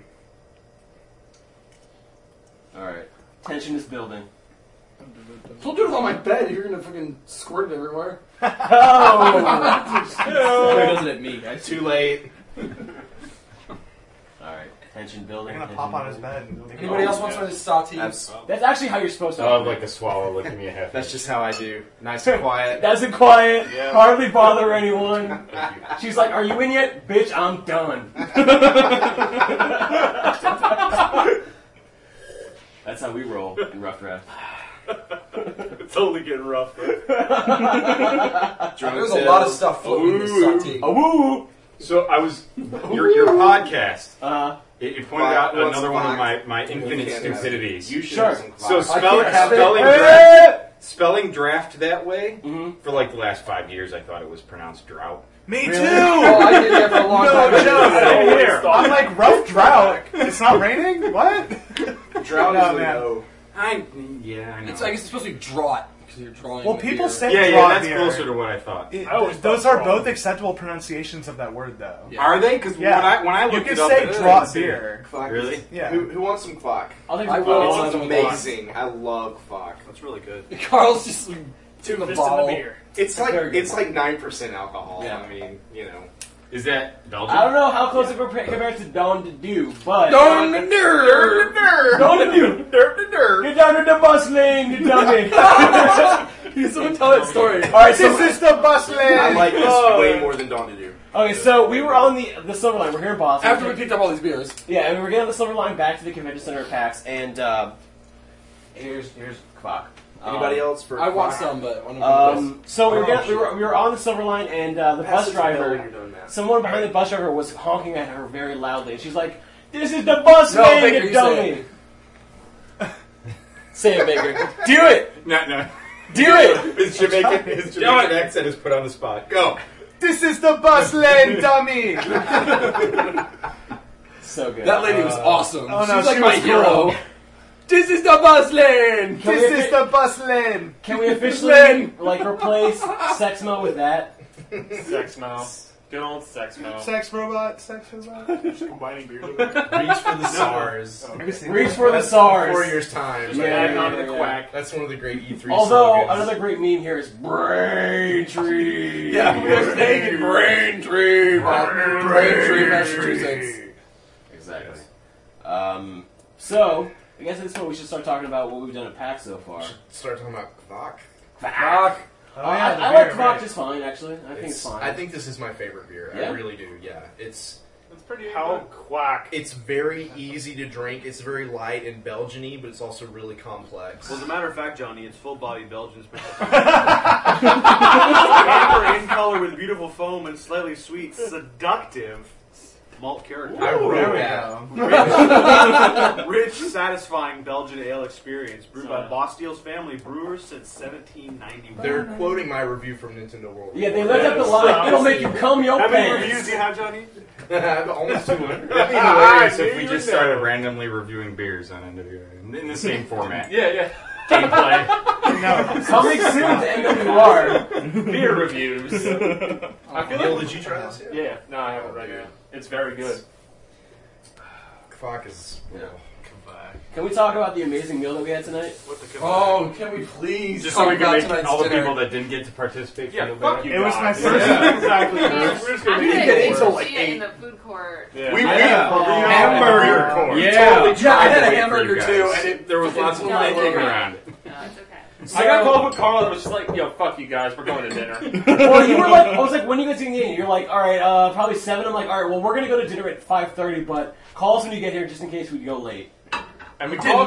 All right. Tension is building. Don't do it on my bed. You're gonna fucking squirt it everywhere. Oh! Who does it at me, guys? Too late. All right. Tension building. I'm gonna tension pop on his building. bed. And Anybody else want some of this saute? That's, That's actually how you're supposed to. Oh, I'd operate. like to swallow. Like give me a half. that's just how I do. Nice and quiet. That's a quiet. Yeah. Hardly bother anyone. She's like, "Are you in yet, bitch? I'm done." That's how we roll in Rough Draft. It's only getting rough. There's a lot of stuff floating in this saute. A woo! So I was your your podcast. Uh, It, it pointed Quack, out who wants another one of some my, quack? my infinite can't have it. stupidities. You should Sure. have some So quack. spelling can't have it. spelling Hey! draft, spelling draft that way mhm. for like the last five years, I thought it was pronounced drought. Me Really? too! Oh, I did that for a long No time. joke. Same here. I'm like, rough drought. It's not raining? What? Drought No, is a man. no. I yeah, I know. It's, I guess it's supposed to be draught because you're drawing. Well, the people beer. say yeah, yeah, drought that's beer. closer to what I thought. It- I always those thought are drought. both acceptable pronunciations of that word, though. Yeah. Are they? Because Yeah. when I when I You looked can it up, say it- draught beer. Quack Really? is- Yeah. Who, who wants some quack? I'll take I the will. bottle. It's some amazing. I love quack. That's really good. Carl's just like, to the Fist in bottle. the beer. It's like Very good it's like nine percent alcohol. Yeah. I mean, you know. Is that Belgian? I don't know how close it compa- compares to Dawn to Do, but Don the nerd. Dawn to Do. Get down to the bus lane, you dummy. He's someone tell that story. All right, so This is the bus lane! I like this Oh. way more than Dawn to do. okay, so we were on the the Silver Line. We're here in Boston. After we picked up all these beers. Yeah, and we were getting on the Silver Line back to the convention center at PAX, and uh, here's here's Kvok. Anybody Um, else for? I want quack? some, but one of them. Um, so we were, Oh, getting, we shit. were we were on the Silver Line, and uh, the Pass bus it to Bill when driver, you're done, Matt. someone behind the bus driver was honking at her very loudly, and she's like, "This is the bus No, lane, Baker, you you dummy! Say it, Baker. Do it! No, no. Do it!" His Jamaican, his Jamaican accent is put on the spot. Go. This is the bus lane, dummy! So good. That lady was Uh, awesome. oh, no, She's like she my was hero. cool. This is the bus lane. Can This we- is the bus lane! Can we officially Lane. like replace Sexmo with that? Sex mo. Good old sex mo. Sex robot, sex robot. Combining beers. Reach for the SARS. Reach for the SARS. Four years time. Yeah, Add yeah, on to yeah, the yeah. quack. That's one of the great E three. Although slogans. another great meme here is Braintree. Yeah, we're staying in Braintree, Braintree, Massachusetts. Exactly. Um, so I guess at this point we should start talking about what we've done at PAX so far. Start talking about quack. Fuck. Oh, I, yeah, the I like beer, Kvok right. just fine, actually. I think it's, It's- fine. I think this is my favorite beer. Yeah? I really do. Yeah, it's That's pretty How good. quack. it's very easy to drink. It's very light and Belgian-y, but it's also really complex. Well, as a matter of fact, Johnny, it's full-bodied Belgian special. Amber in color with beautiful foam and slightly sweet, seductive malt character. I wrote There we that. go. Rich, satisfying Belgian ale experience brewed by So- Bastille's family brewers since seventeen ninety-one. They're quoting my review from Nintendo World. yeah, they Report. left up the line. It'll make you cum your How many pants. reviews do you have, Johnny? Almost two hundred. It'd be hilarious I if knew we you just would started know. randomly reviewing beers on N W A in the same format. Yeah, yeah. Gameplay. No. Coming soon to N W R. Beer reviews. I feel Neil, like. did you try this yet? Yeah, no, I haven't right Yeah. now. It's very good. Kvok is. Yeah. Quack. Can we talk about the amazing meal that we had tonight? What the Oh, can we please Just talk so we can about make tonight's all the dinner? people that didn't get to participate Yeah, feel fuck better. you. It was my guys. first. Yeah, exactly. I'm We're just gonna gonna make get get until, like, sushi eight. in the food court. Yeah. We Yeah. we Hamburger court. Yeah. Totally Yeah, I tried had to a wait for hamburger you too, guys. and it, There was lots of No, it's thinking okay. around it. No, it's okay. I got called with Carl and was just like, yo, fuck you guys, we're going to dinner. Well, you were like, I was like, when are you guys getting in? You're like, all right, uh, probably seven. I'm like, all right, well, we're gonna go to dinner at five thirty, but call us when you get here just in case we go late. And we We called didn't. you.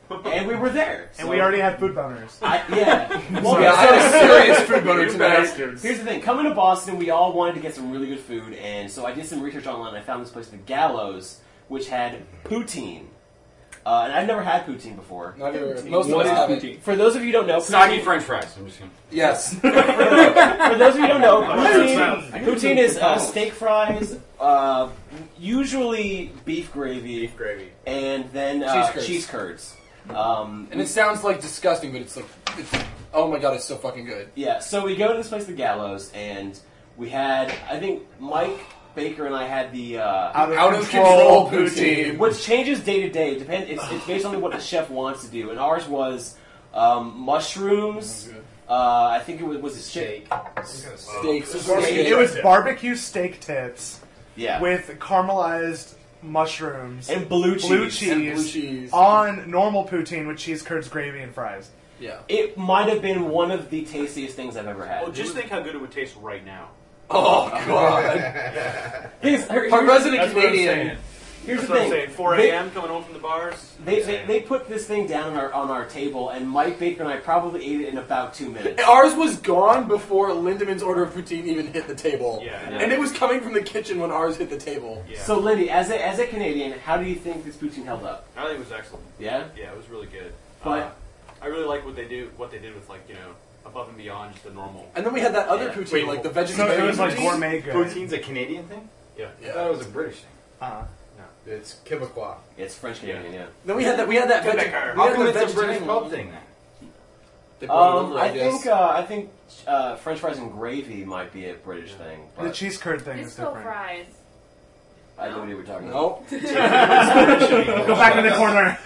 and we were there. And So- we already had food boners. I, yeah. Well, Yeah, I had a serious food boner tonight. Bastards. Here's the thing. Coming to Boston, we all wanted to get some really good food, and so I did some research online. I found this place, The Gallows, which had poutine. Uh, and I've never had poutine before. Not either. Most of What us is haven't. poutine? For those of you who don't know, Soggy poutine, French fries. I'm just gonna. Yes. for those of you who don't know, sounds- poutine, poutine is uh, steak fries, uh, usually beef gravy, Beef gravy. and then uh, Cheese curds. cheese curds. Um, And it sounds like disgusting, but it's like, it's, oh my god, it's so fucking good. Yeah, so we go to this place, The Gallows, and we had, I think Mike Baker and I had the, uh, Out of, Out of control, control poutine. poutine. which changes day to day. Depend. It's, it's based on what the chef wants to do, and ours was um, mushrooms. Uh, I think it was was it Steak. Steaks. Steak. It was barbecue steak tips Yeah, with caramelized mushrooms and blue cheese. blue cheese. And blue cheese. on normal poutine with cheese curds, gravy, and fries. Yeah. It might have been one of the tastiest things I've ever had. Well, just think how good it would taste right now. Oh god. Here's, here- Our here's- resident That's what I'm Canadian. saying. here's That's the what I'm thing. saying. four They- a.m. coming home from the bars. They, I'm they, saying. they put this thing down on our on our table, and Mike Baker and I probably ate it in about two minutes. Ours was gone before Lindemann's order of poutine even hit the table. Yeah. And it was coming from the kitchen when ours hit the table. Yeah. So, Lindy, as a as a Canadian, how do you think this poutine held up? I think it was excellent. Yeah, Yeah, it was really good. But- uh, I really like what they do. What they did with like you know above and beyond just the normal. And then we had that other Yeah. poutine, Wait, like the So vegetarian it was like poutine. gourmet good. Poutine's a Canadian thing? Yeah. I thought it was a British thing. Uh, It's Quebecois. it's French Canadian. Yeah. Then we had that. We had that. Veg- we How had come the it's a British vegetarian pub one. thing then? They brought it Um, over, I guess. think uh, I think uh, French fries and gravy might be a British thing. the But cheese curd thing is Disco different. fries. I know what you were talking about. Nope. Go back in the corner.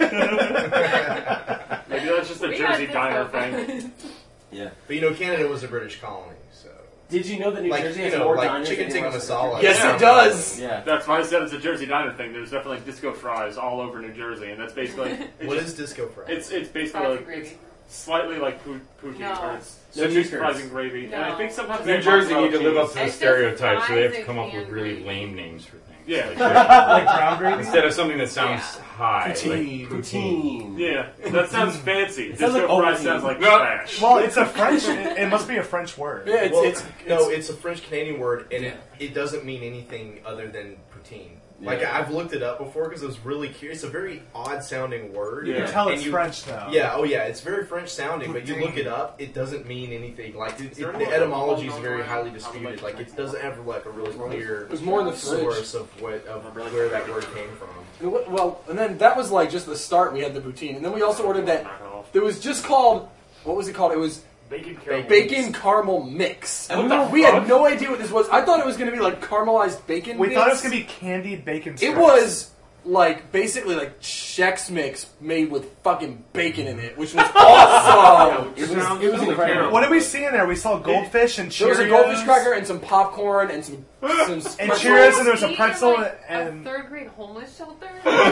Maybe that's just a We got Jersey disco diner fries. thing. Yeah. But you know, Canada was a British colony, so Did you know that New like Jersey you has know, more like diners chicken than tikka anywhere else in the masala. country? Yes, Yeah. it does. Yeah. That's why I said it's a Jersey diner thing. There's definitely disco fries all over New Jersey, and that's basically it's What just- is disco fry? It's it's basically Fries like, and gravy. it's slightly like pu- poutine. No. Or it's No so cheese cheese curds. fries and gravy. And I No. think sometimes they New have Jersey mozzarella need to live up cheese. to the It's just stereotypes, so they have to fries come up and with really gravy. lame names for things. Yeah. Like, Like brown gravy? instead of something that sounds high. Poutine. Like, Poutine. Yeah, that sounds fancy. sounds Disco like fries Ovaltine. sounds like No. trash. Well, it's a French. It, it must be a French word. Yeah, it's, well, it's, no, it's a French Canadian word, and it, it doesn't mean anything other than poutine. Like Yeah. I've looked it up before because I was really curious. It's a very odd sounding word. You Yeah. can tell And it's you- French though. Yeah, oh yeah, it's very French sounding, but you look it up, it doesn't mean anything. Like it, there it, any the more etymology is alcohol very going on? highly I would disputed. like to Like drink it doesn't have like a really clear it was more in the fridge. source of what of where that word came from. Well, and then that was like just the start. We had the poutine, and then we also ordered that. There was just called. What was it called? It was Bacon caramel. bacon caramel mix. And What we, the were, we had fuck? no idea what this was. I thought it was going to be like caramelized bacon. We bits. thought it was gonna be candied bacon strips. It was like basically like Chex Mix made with fucking bacon in it, which was awesome. It was, it was incredible. What did we see in there? We saw goldfish and Cheerios. There was a goldfish cracker and some popcorn and some some And pretzels. Cheerios, and there was a Being pretzel like and- a third grade homeless shelter.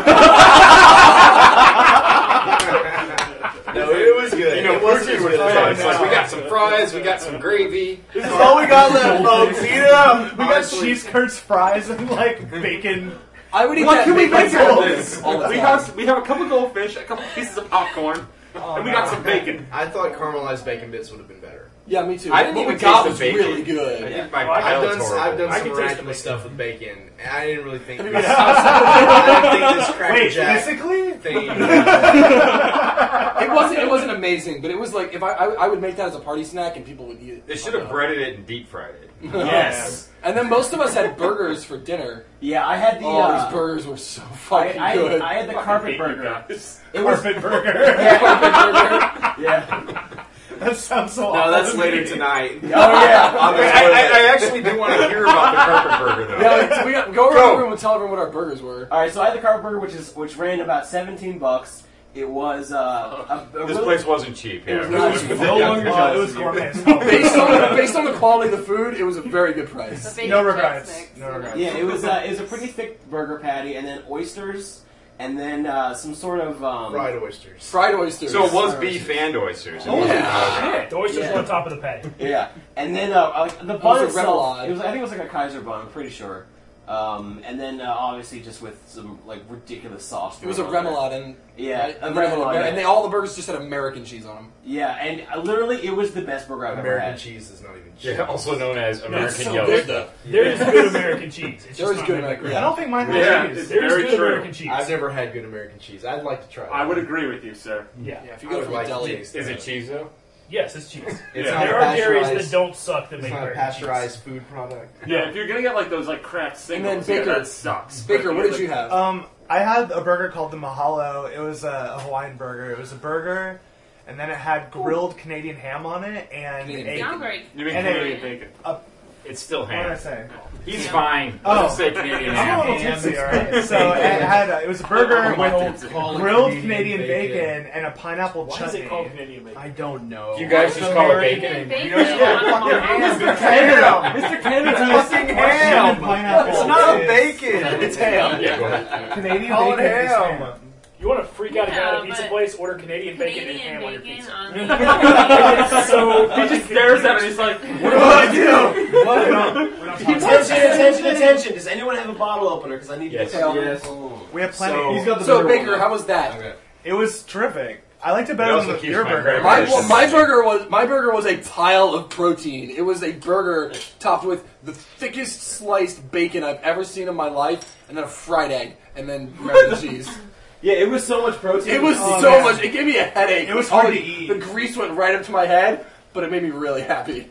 No, it was good. You know, it wasn't poutine was really fun. It's bad. like, we got some fries, we got some gravy. This is all we got left, folks. Eat it up. We got Honestly. cheese curds, fries, and like bacon. I would eat What that can we bacon make all of the- this? all the We time. have we have a couple goldfish, a couple pieces of popcorn, and we got some bacon. I thought caramelized bacon bits would have been better. Yeah, me too. I didn't what even we got taste the was bacon. really I good. think my I've palate's done, horrible. I've done I some can taste the miraculous bacon. stuff with bacon, and I didn't really think Have this, you been- I didn't think this Cracker Wait, Jack physically? thing. It wasn't. It wasn't amazing, but it was like if I, I I would make that as a party snack and people would eat it. They should have breaded it and deep fried it. Yes. And then most of us had burgers for dinner. Yeah, I had the. Oh, uh, these burgers were so I, fucking I, good. I had the Fucking carpet hate you burger. guys. It was. Carpet burger. Yeah. That sounds so No, awful. that's to later me. tonight. Oh yeah. I, I, I actually do want to hear about the carpet burger though. Yeah, it's- we got, go around Go. the room and tell everyone what our burgers were. All right, so I had the carpet burger, which is which ran about seventeen bucks. It was uh, a, a This really- place wasn't cheap. Yeah. was not cheap. No Yeah. longer Uh, it was gourmet. as hell. Based on the, based on the quality of the food, it was a very good The price. bacon No Chex regrets. Mix. No regrets. Yeah, it was. Uh, it was a pretty thick burger patty, and then oysters, and then uh, some sort of um, Fried oysters. Fried oysters. So it was beef and oysters. Oh, yeah. Okay. The oysters Yeah. were on top of the patty. Yeah, and then uh, uh, the was bun a itself. remoulade. It was. I think it was like a Kaiser bun. I'm pretty sure. Um, and then uh, obviously just with some like ridiculous sauce. It was a thrown on there. remoulade, and Yeah, right? a and, they had remoulade, Amer- yeah. and they all the burgers just had American cheese on them. Yeah, and uh, literally it was the best burger I've ever American had. cheese is not even cheese. Yeah, also known as American so Yellow good, Stuff. There is good American cheese. It's There just is not good American. American- I don't think mine has Yeah, cheese. it's There is very good true. American cheese. I've never had good American cheese. I'd like to try it. I would agree with you, sir. Yeah. Yeah, if you I go would to a like to deli, taste Is it. it cheese though? Yes, it's cheese. It's Yeah. not There a are dairies that pasteurized- don't suck that It's make not a American pasteurized food product. Yeah, if you're gonna get like those like craft And singles, then yeah, Baker- that sucks. Baker, But what if did you're you have? Um, I had a burger called the Mahalo. It was a, a Hawaiian burger. It was a burger, and then it had grilled Canadian ham on it, and Canadian a, Sounds very. You mean And Canadian then- bacon? It's still what did I ham. say? He's Yeah. fine. Oh. Let's say Canadian I'm a ham. little tipsy, alright. So it had a, it was a burger I'm with not tipsy. grilled Canadian bacon. and a pineapple Why is chutney. it called Canadian bacon? I don't know. You guys just call it bacon. Canadian bacon. You know, yeah, on a Mister Mahalo. Canada, Mister Canada's fucking ham. Pineapple. It's not is- bacon. It's ham. Yeah, go ahead. Canadian Call it bacon is ham. ham. You want to freak out and go to Yeah, a pizza but place, order Canadian bacon and Canadian ham on your bacon pizza. on. So he just stares at it and he's like, What do I do? What? Attention, attention, attention! Does anyone have a bottle opener? Because I need Yes. to tell. Yes. We have plenty. So- He's got the So bigger Baker, one. how was that? Okay. It was terrific. I liked it It better also than the keeps your my burger. bread My, fresh. well, my burger was my burger was a pile of protein. It was a burger topped with the thickest sliced bacon I've ever seen in my life, and then a fried egg, and then American cheese. Yeah, it was so much protein. It was Oh, so man. much. It gave me a headache. It was All hard the, to eat. The grease went right up to my head, but it made me really happy.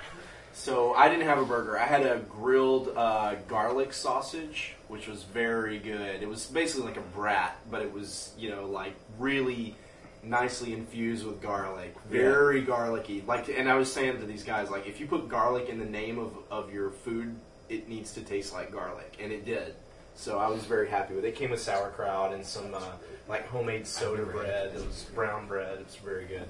So I didn't have a burger. I had a grilled uh, garlic sausage, which was very good. It was basically like a brat, but it was, you know, like really nicely infused with garlic. Very garlicky. Like, and I was saying to these guys, like, if you put garlic in the name of, of your food, it needs to taste like garlic, and it did. So I was very happy with it. It came with sauerkraut and some uh, like homemade soda bread. It was brown bread. It was very good.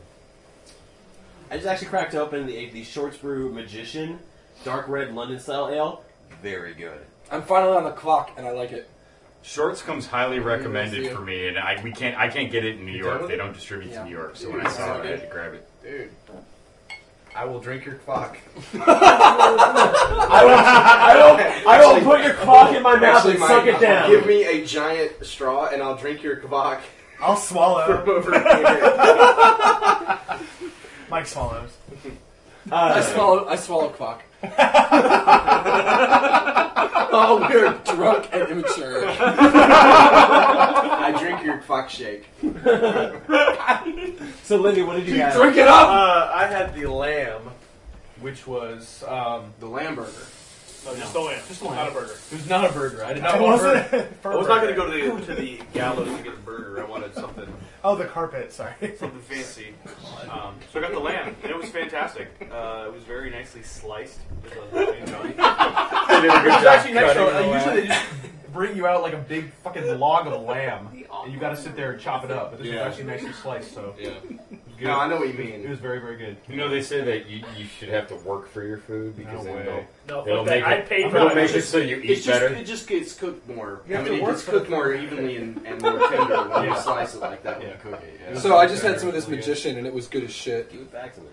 I just actually cracked open the the Shorts Brew Magician Dark Red London Style Ale. Very good. I'm finally on the clock, and I like it. Shorts comes highly recommended see it. for me, and I we can't I can't get it in New You York. done They with don't distribute Yeah. to New York, so Dude, when I it's saw so it, I good. had to grab it. Dude, I will drink your clock. I will, I will, I will put your clock in my mouth and Actually, suck Mike, it down. Give me a giant straw, and I'll drink your kvac I'll swallow. from over here. Mike swallows. I swallow. I swallow clock. Oh, we're drunk and immature. I drink your kvac shake. So, Lindy, what did you have? Drink it up. Uh, I had the lamb, which was um, The lamb burger. No, just the lamb. Just not a burger. it was not a burger. I did not It want a wasn't. burger. I was not going to go to the to the gallows to get a burger. I wanted something Oh, the carpet. Sorry. something fancy. Um, so I got the lamb, and it was fantastic. Uh, it was very nicely sliced. It was, uh, you know, They did a good It was job actually nice. cutting Though. the Uh, lamb. usually they just bring you out like a big fucking log of lamb, and you got to sit there and chop it up. But this Yeah. was actually nicely sliced, so Yeah. it was good. No, I know what you It mean. was very, very good. You know, they say that you, you should have to work for your food because No then way. they'll, No, they'll fuck that. make I it, paid for they'll my make it dishes. so you eat It's just, better. it just gets cooked more. You I have mean, to it work gets for cooked the more evenly and, and more tender when you Yeah. slice it like that when Yeah. you cook it. Yeah. So I just had some of this magician, and it was good as shit. Give it back to me.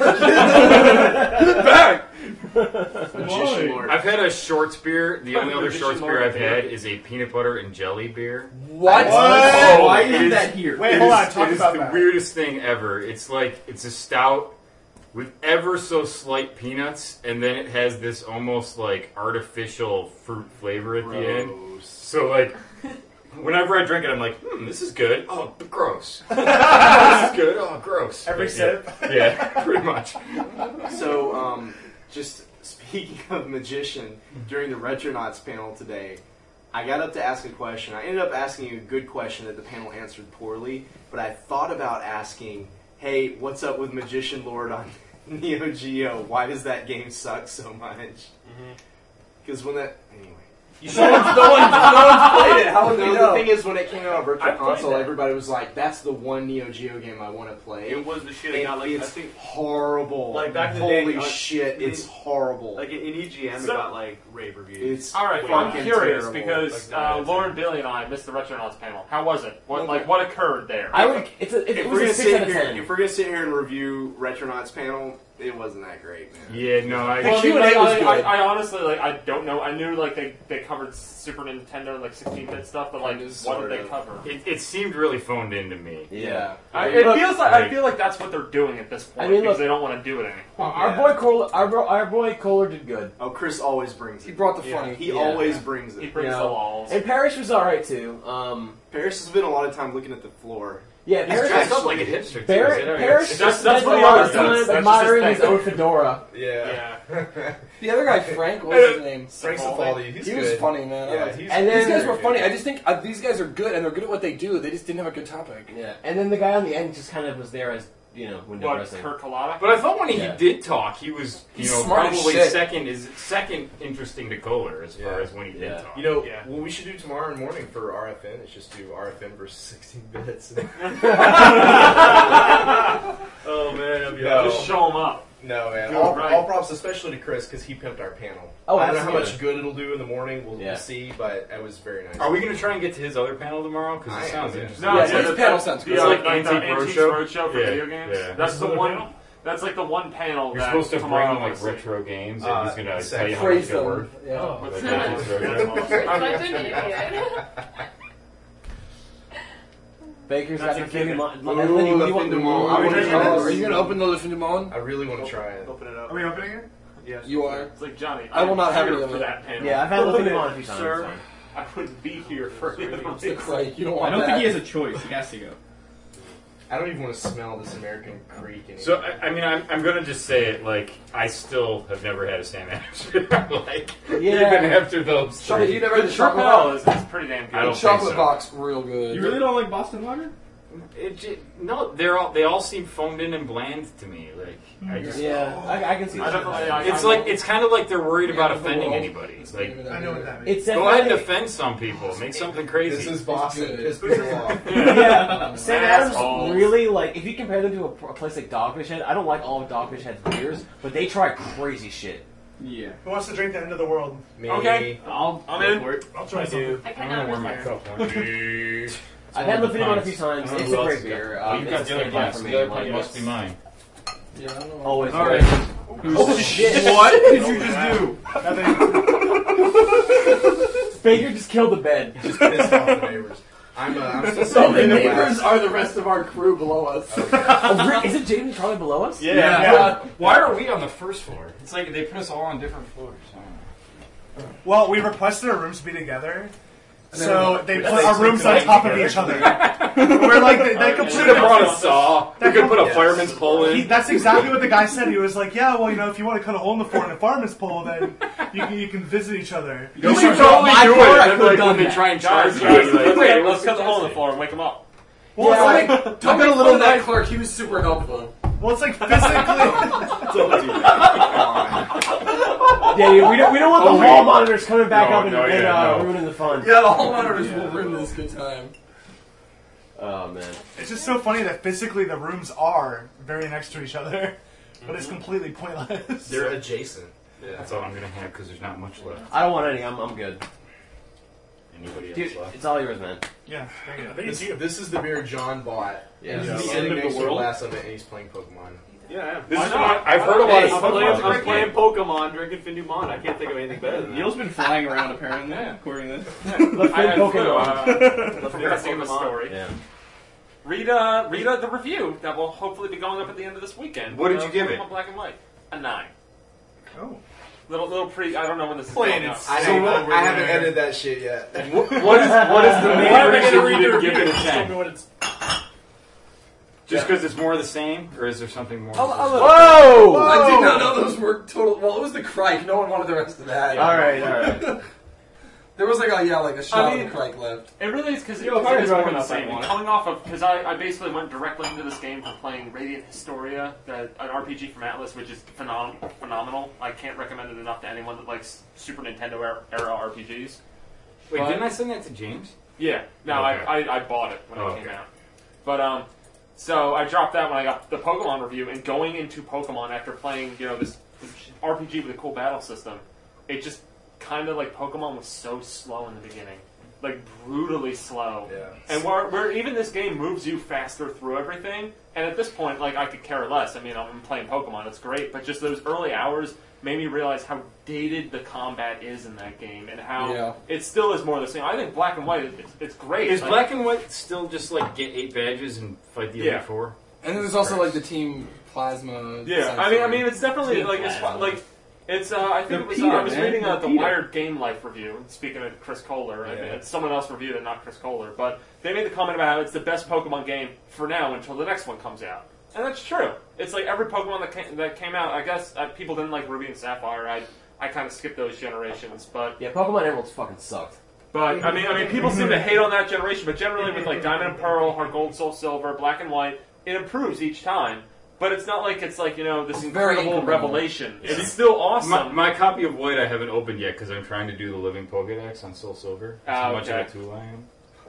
Bang! Magician Lord. I've had a Shorts beer. The only other Magician Shorts Lord beer I've beer. had is a peanut butter and jelly beer. What? Oh, why it is is- that here? Wait, It hold is- on. Talk it is about the that. weirdest thing ever. It's like it's a stout with ever so slight peanuts, and then it has this almost like artificial fruit flavor at the end. Gross. So like, whenever I drink it, I'm like, hmm, this is good. Oh, but gross. This is good. Oh, gross. Every But, sip. Yeah, yeah, pretty much. So, um, just speaking of magician, during the Retronauts panel today, I got up to ask a question. I ended up asking a good question that the panel answered poorly, but I thought about asking, hey, what's up with Magician Lord on Neo Geo? Why does that game suck so much? Because when that... Anyway. No one's, no, one's, no one's played it. How would we No, know? the thing is, when it came out on Virtual I played Console, that. everybody was like, that's the one Neo Geo game I want to play. It was the shit. I And got like I it's think horrible. Like, back in the day, Holy uh, shit, it's horrible. like in E G M, So- it got like rave reviews. It's All right, fucking well, I'm curious terrible. because Like, uh, that's Lauren, it. Billy, and I missed the Retronauts panel. How was it? What like what occurred there? I would. It's a. It, If it we're was gonna a six sit out of here, ten. if we're gonna sit here and review Retronauts panel, it wasn't that great, man. Yeah, no, I. Well, I, mean, Q and A like, was I, good. I, I honestly like I don't know. I knew like they, they covered Super Nintendo like sixteen bit stuff, but like Kind of, what sort did they of. cover? It, it seemed really phoned in to me. Yeah. I, it Look, feels like I like- feel like that's what they're doing at this point I mean, because look- they don't want to do it anymore. Our Yeah. boy Kohler, our, bro- our boy Kohler did good. Oh, Chris always brings it. He brought the Yeah. funny. He Yeah. always brings He it. brings Yeah. the walls. And Parrish was alright too. Um, Paris has spent a lot of time looking at the floor. yeah, He's Parrish, dressed up like a hipster too. Parrish, is it? Parrish That's- spent that's a what he lot always of does. time That's just admiring his his thing. own fedora. Yeah. The other guy, Frank, what was his name? Frank Cifaldi, he's He good. was funny, man. I Yeah, liked- he's, And these then- guys were funny. I just think uh, these guys are good, and they're good at what they do. They just didn't have a good topic. Yeah, and then the guy on the end just kind of was there as you know window What, dressing. Kurt Kalata? But I thought when he Yeah. did talk, he was you He's know smart as probably shit. second is second interesting to Kohler as far Yeah. as when he did Yeah. talk. You know, Yeah. what we should do tomorrow morning for R F N is just do R F N versus sixteen bits. Oh man, that'd be Just awesome. show them up. No man, Do it all, right. all props especially to Chris because he pimped our panel. Oh, I don't know how absolutely. much good it'll do in the morning. We'll, Yeah. we'll see, but it was very nice. Are we going to try and get to his other panel tomorrow? Because I it am, sounds yeah. interesting. No, Yeah, yeah, his the- panel sounds the, good. uh, It's like like the Antique Antiques Roadshow? Roadshow for Yeah, video games. yeah. That's What's the the one. panel? That's like the one panel You're that supposed to bring tomorrow him like was- retro games, and Uh, he's going to say- tell you how much Praise they're them. worth. Yeah. Oh, What's Like that? Antiques Roadshow. You're Okay. such an idiot. Baker's That's got a the thing in given. mind. Ooh, Anthony, what do you Le want? Fin du Monde. I Are we wanna drinking try this? it. Are you going to open the Le Fin du Monde? I really want to try it. Open it up. Are we opening it? Yes. You are. It's like Johnny. I will I'm not have here any of for it. that panel. Yeah, I've had Looking on a few times. Sir, it's fine. I wouldn't be here for the other It's the reason. Crike. You don't I want don't that. think he has a choice. He has to go. I don't even want to smell this American Creek anymore. So, I, I mean, I'm, I'm going to just say it, like, I still have never had a Sam Adams. like, Yeah. even after those Chocolate, three. you never had The the chocolate Trapel box? is, is pretty damn I good. don't The chocolate think so. box, real good. You really don't like Boston Lager? It, j- no, they're all, they all seem phoned in and bland to me. Like, I just... Yeah, I, I can see I that. definitely- I- It's like, it's kind of like they're worried about offending anybody. It's like, I know what that means. It's go ahead and definitely. offend some people. Make something crazy. this is Boston. good. Piss people off. Yeah, Sam Adams Assholes. really like. If you compare them to a, a place like Dogfish Head, I don't like all of Dogfish Head's beers, but they try crazy shit. Yeah. Who wants to drink the end of the world? Me. Okay. I'll I'm go in. for it. I'll try I something. do. I I cannot don't know where my resist. cup went. I've had Le Fin on a few times. I don't It's know a who great else beer. Oh, Um, you've it's got the other a glass. for The other me. part Like, must be mine. Yeah, I don't know. always. All good. right. Oh shit! What did you just do? Baker just killed the bed. Just pissed off the neighbors. I'm, uh, I'm still So the sitting in the neighbors last- are the rest of our crew below us. Oh, re- is it Jaden and Charlie below us? Yeah. Yeah. Why are we on the first floor? It's like they put us all on different floors. Well, we requested our rooms to be together, so they put That's our rooms on like top of together. each other. We're like, they, they Should completely. have brought a saw. We could put a fireman's pole He, in. that's exactly what the guy said. He was like, "Yeah, well, you know, if you want to cut a hole in the floor and a fireman's pole, then you can, you can visit each other." You should should totally totally do do it, it. I And could've like done when they that. try and charge Guys, you, guys, like, wait, let's cut the hole in the floor and wake them up. Well, Yeah, it's like, like, talking a little that clerk, he was super helpful. well, it's like physically. Yeah, yeah, we don't. We don't want the Oh, hall wait. monitors coming back No, up and, no, and yeah, uh, no. ruining the fun. Yeah, the whole monitors will ruin this good time. Oh man. It's just so funny that physically the rooms are very next to each other, but it's completely pointless. They're adjacent. That's all I'm gonna have because there's not much left. I don't want any. I'm. I'm good. Anybody else Dude, left? it's all yours, man. Yeah, there you go. This, this is the beer John bought. Yeah. He's Yeah. sitting End of the next to the world? glass of it, and he's playing Pokemon. Yeah, This Why is not? I've heard a lot Hey, of I'm playing, Pokemon's a I'm great playing game. Pokemon, drinking Fin du Monde. I can't think of anything better than that. Neil's been flying around apparently, according to this. Let's I had Pokemon. flu, uh, Let's That's think of a story. Yeah. Read, uh, read uh, the review that will hopefully be going up at the end of this weekend. What did you Uh, give it? Pokemon Black and White. A nine. Oh. Little, little pre. I don't know when this is Playing going it. up. I, So haven't- what- I haven't edited that shit yet. What, what is what is the Why main am I reason gonna you read the didn't give it a review? Show me ten? what it's. Just because it's more of the same, or is there something more? Whoa! I did not know those were total. Well, it was the Crike. No one wanted the rest of that. All right, all right. There was like a yeah, like a shot mean- of the Crike left. It really is because it, Yo, if it I is was more rocking the up, same. I'd want it. Coming off of because I, I basically went directly into this game for playing Radiant Historia, the, an R P G from Atlas, which is phenom- phenomenal. I can't recommend it enough to anyone that likes Super Nintendo era, era R P Gs. Wait, But- didn't I send that to James? Yeah, no, Okay. I, I I bought it when Oh, it came okay. out. But um, so I dropped that when I got the Pokemon review, and going into Pokemon after playing, you know, this, this R P G with a cool battle system, it just kind of like Pokemon was so slow in the beginning. like brutally slow. Yeah. And where, where even this game moves you faster through everything, and at this point, like, I could care less. I mean, I'm playing Pokemon, it's great, but just those early hours made me realize how dated the combat is in that game, and how Yeah. it still is more the same. I think Black and White, it's, it's great. Is Like, Black and White still just like get eight badges and fight the Yeah. Elite Four? And then there's also like the Team Plasma. Yeah, side I mean, I story. mean, it's definitely Team like, it's Plasma. fun, like, it's, uh, I think They're it was, PETA, uh, I was man. reading uh, They're the PETA. Wired Game Life review, speaking of Chris Kohler, I mean, Yeah. it's someone else reviewed it, not Chris Kohler, but they made the comment about how it's the best Pokemon game for now until the next one comes out. And that's true. It's like every Pokemon that came, that came out, I guess uh, people didn't like Ruby and Sapphire, I, I kind of skipped those generations, but, Yeah, Pokemon Emeralds fucking sucked. but, I mean, I mean, people seem to hate on that generation, but generally with like Diamond and Pearl, Heart Gold, Soul Silver, Black and White, it improves each time. But it's not like it's like, you know, this It's very incredible incremental. revelation. It's still awesome. My, my copy of White I haven't opened yet because I'm trying to do the Living Pokedex on Soul Silver. That's Ah, how much okay. of a tool I am.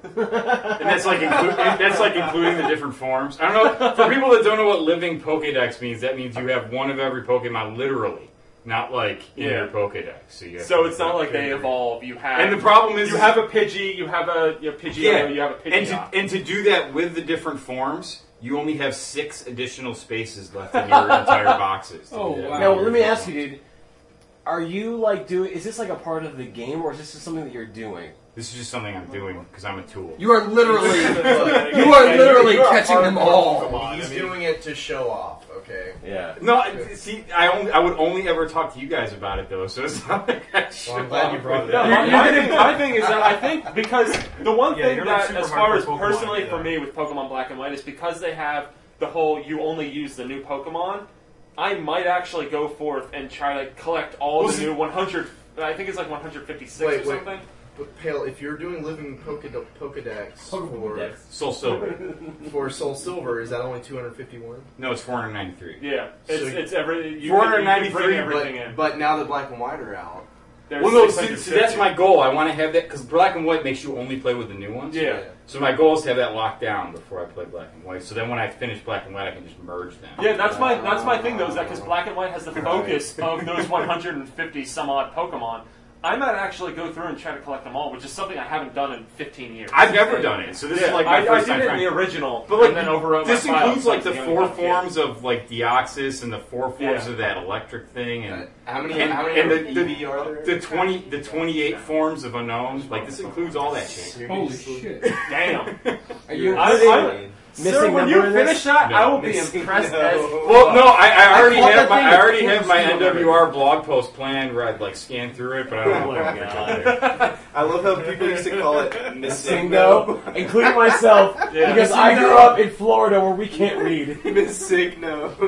and that's like inclu- and that's like including the different forms. I don't know. For people that don't know what Living Pokedex means, that means you have one of every Pokemon, literally, not like in Yeah. your Pokedex. So, you have So to- it's not like they evolve. You have And the problem is you have a Pidgey, you have a you have Pidgeotto, Yeah. you have a Pidgeot. And to, and to do that with the different forms, you only have six additional spaces left in your entire boxes. to Oh, do that. wow. Now, let me ask you, dude. Are you like doing? Is this like a part of the game, or is this just something that you're doing? This is just something I'm doing because I'm a tool. You are literally, Look, you are literally you are catching hardcore them all. Pokemon. He's doing it to show off, okay? Yeah. No, I- see, I only I would only ever talk to you guys about it though, so it's not like I should. Well, I'm glad you brought it No, up. my, my, thing, my thing is that I think because the one Yeah, thing you're like that, super as far hardcore as Pokemon, personally yeah. for me with Pokemon Black and White, is because they have the whole you only use the new Pokemon. I might actually go forth and try to collect all Well, the see- new one hundred. I think it's like one hundred fifty-six Wait, or wait. something. But Pale, if you're doing Living Poked- Pokedex for, Soul Silver. for Soul Silver, is that only two hundred fifty-one? No, it's four hundred ninety-three. Yeah, it's So it's every you four can- hundred you can ninety-three, bring everything in. But, but now that Black and White are out, There's Well, no, see, six hundred see, fifty. that's my goal. I want to have that because Black and White makes you only play with the new ones. Yeah. So my goal is to have that locked down before I play Black and White. So then when I finish Black and White, I can just merge them. Yeah, that's my that's my thing though, is that because Black and White has the focus of those one hundred fifty some odd Pokemon, I might actually go through and try to collect them all, which is something I haven't done in fifteen years. I've never done it, so this Yeah, is like my I, I first did time it in trying. the original, But like, and then overwrote this my includes file, like the so four it's young forms of like Deoxys and the four forms Yeah. of that electric thing, and uh, how many, and, how many and the, E V are there? the, the twenty the twenty-eight forms of unknowns. Like this includes all that shit. Holy shit. kids. Damn. Are you I- missing, I- missing Sir, when number you in this? finish that, No. I will be Missing- impressed no. as Well, no, I, I already caught have that my thing I with already full have my screen N W R blog post planned where I'd like scan through it, but I don't know Oh if my I'm God. there. I love how people used to call it missing Singo, including myself, Yeah. because I grew up in Florida where we can't read. Missing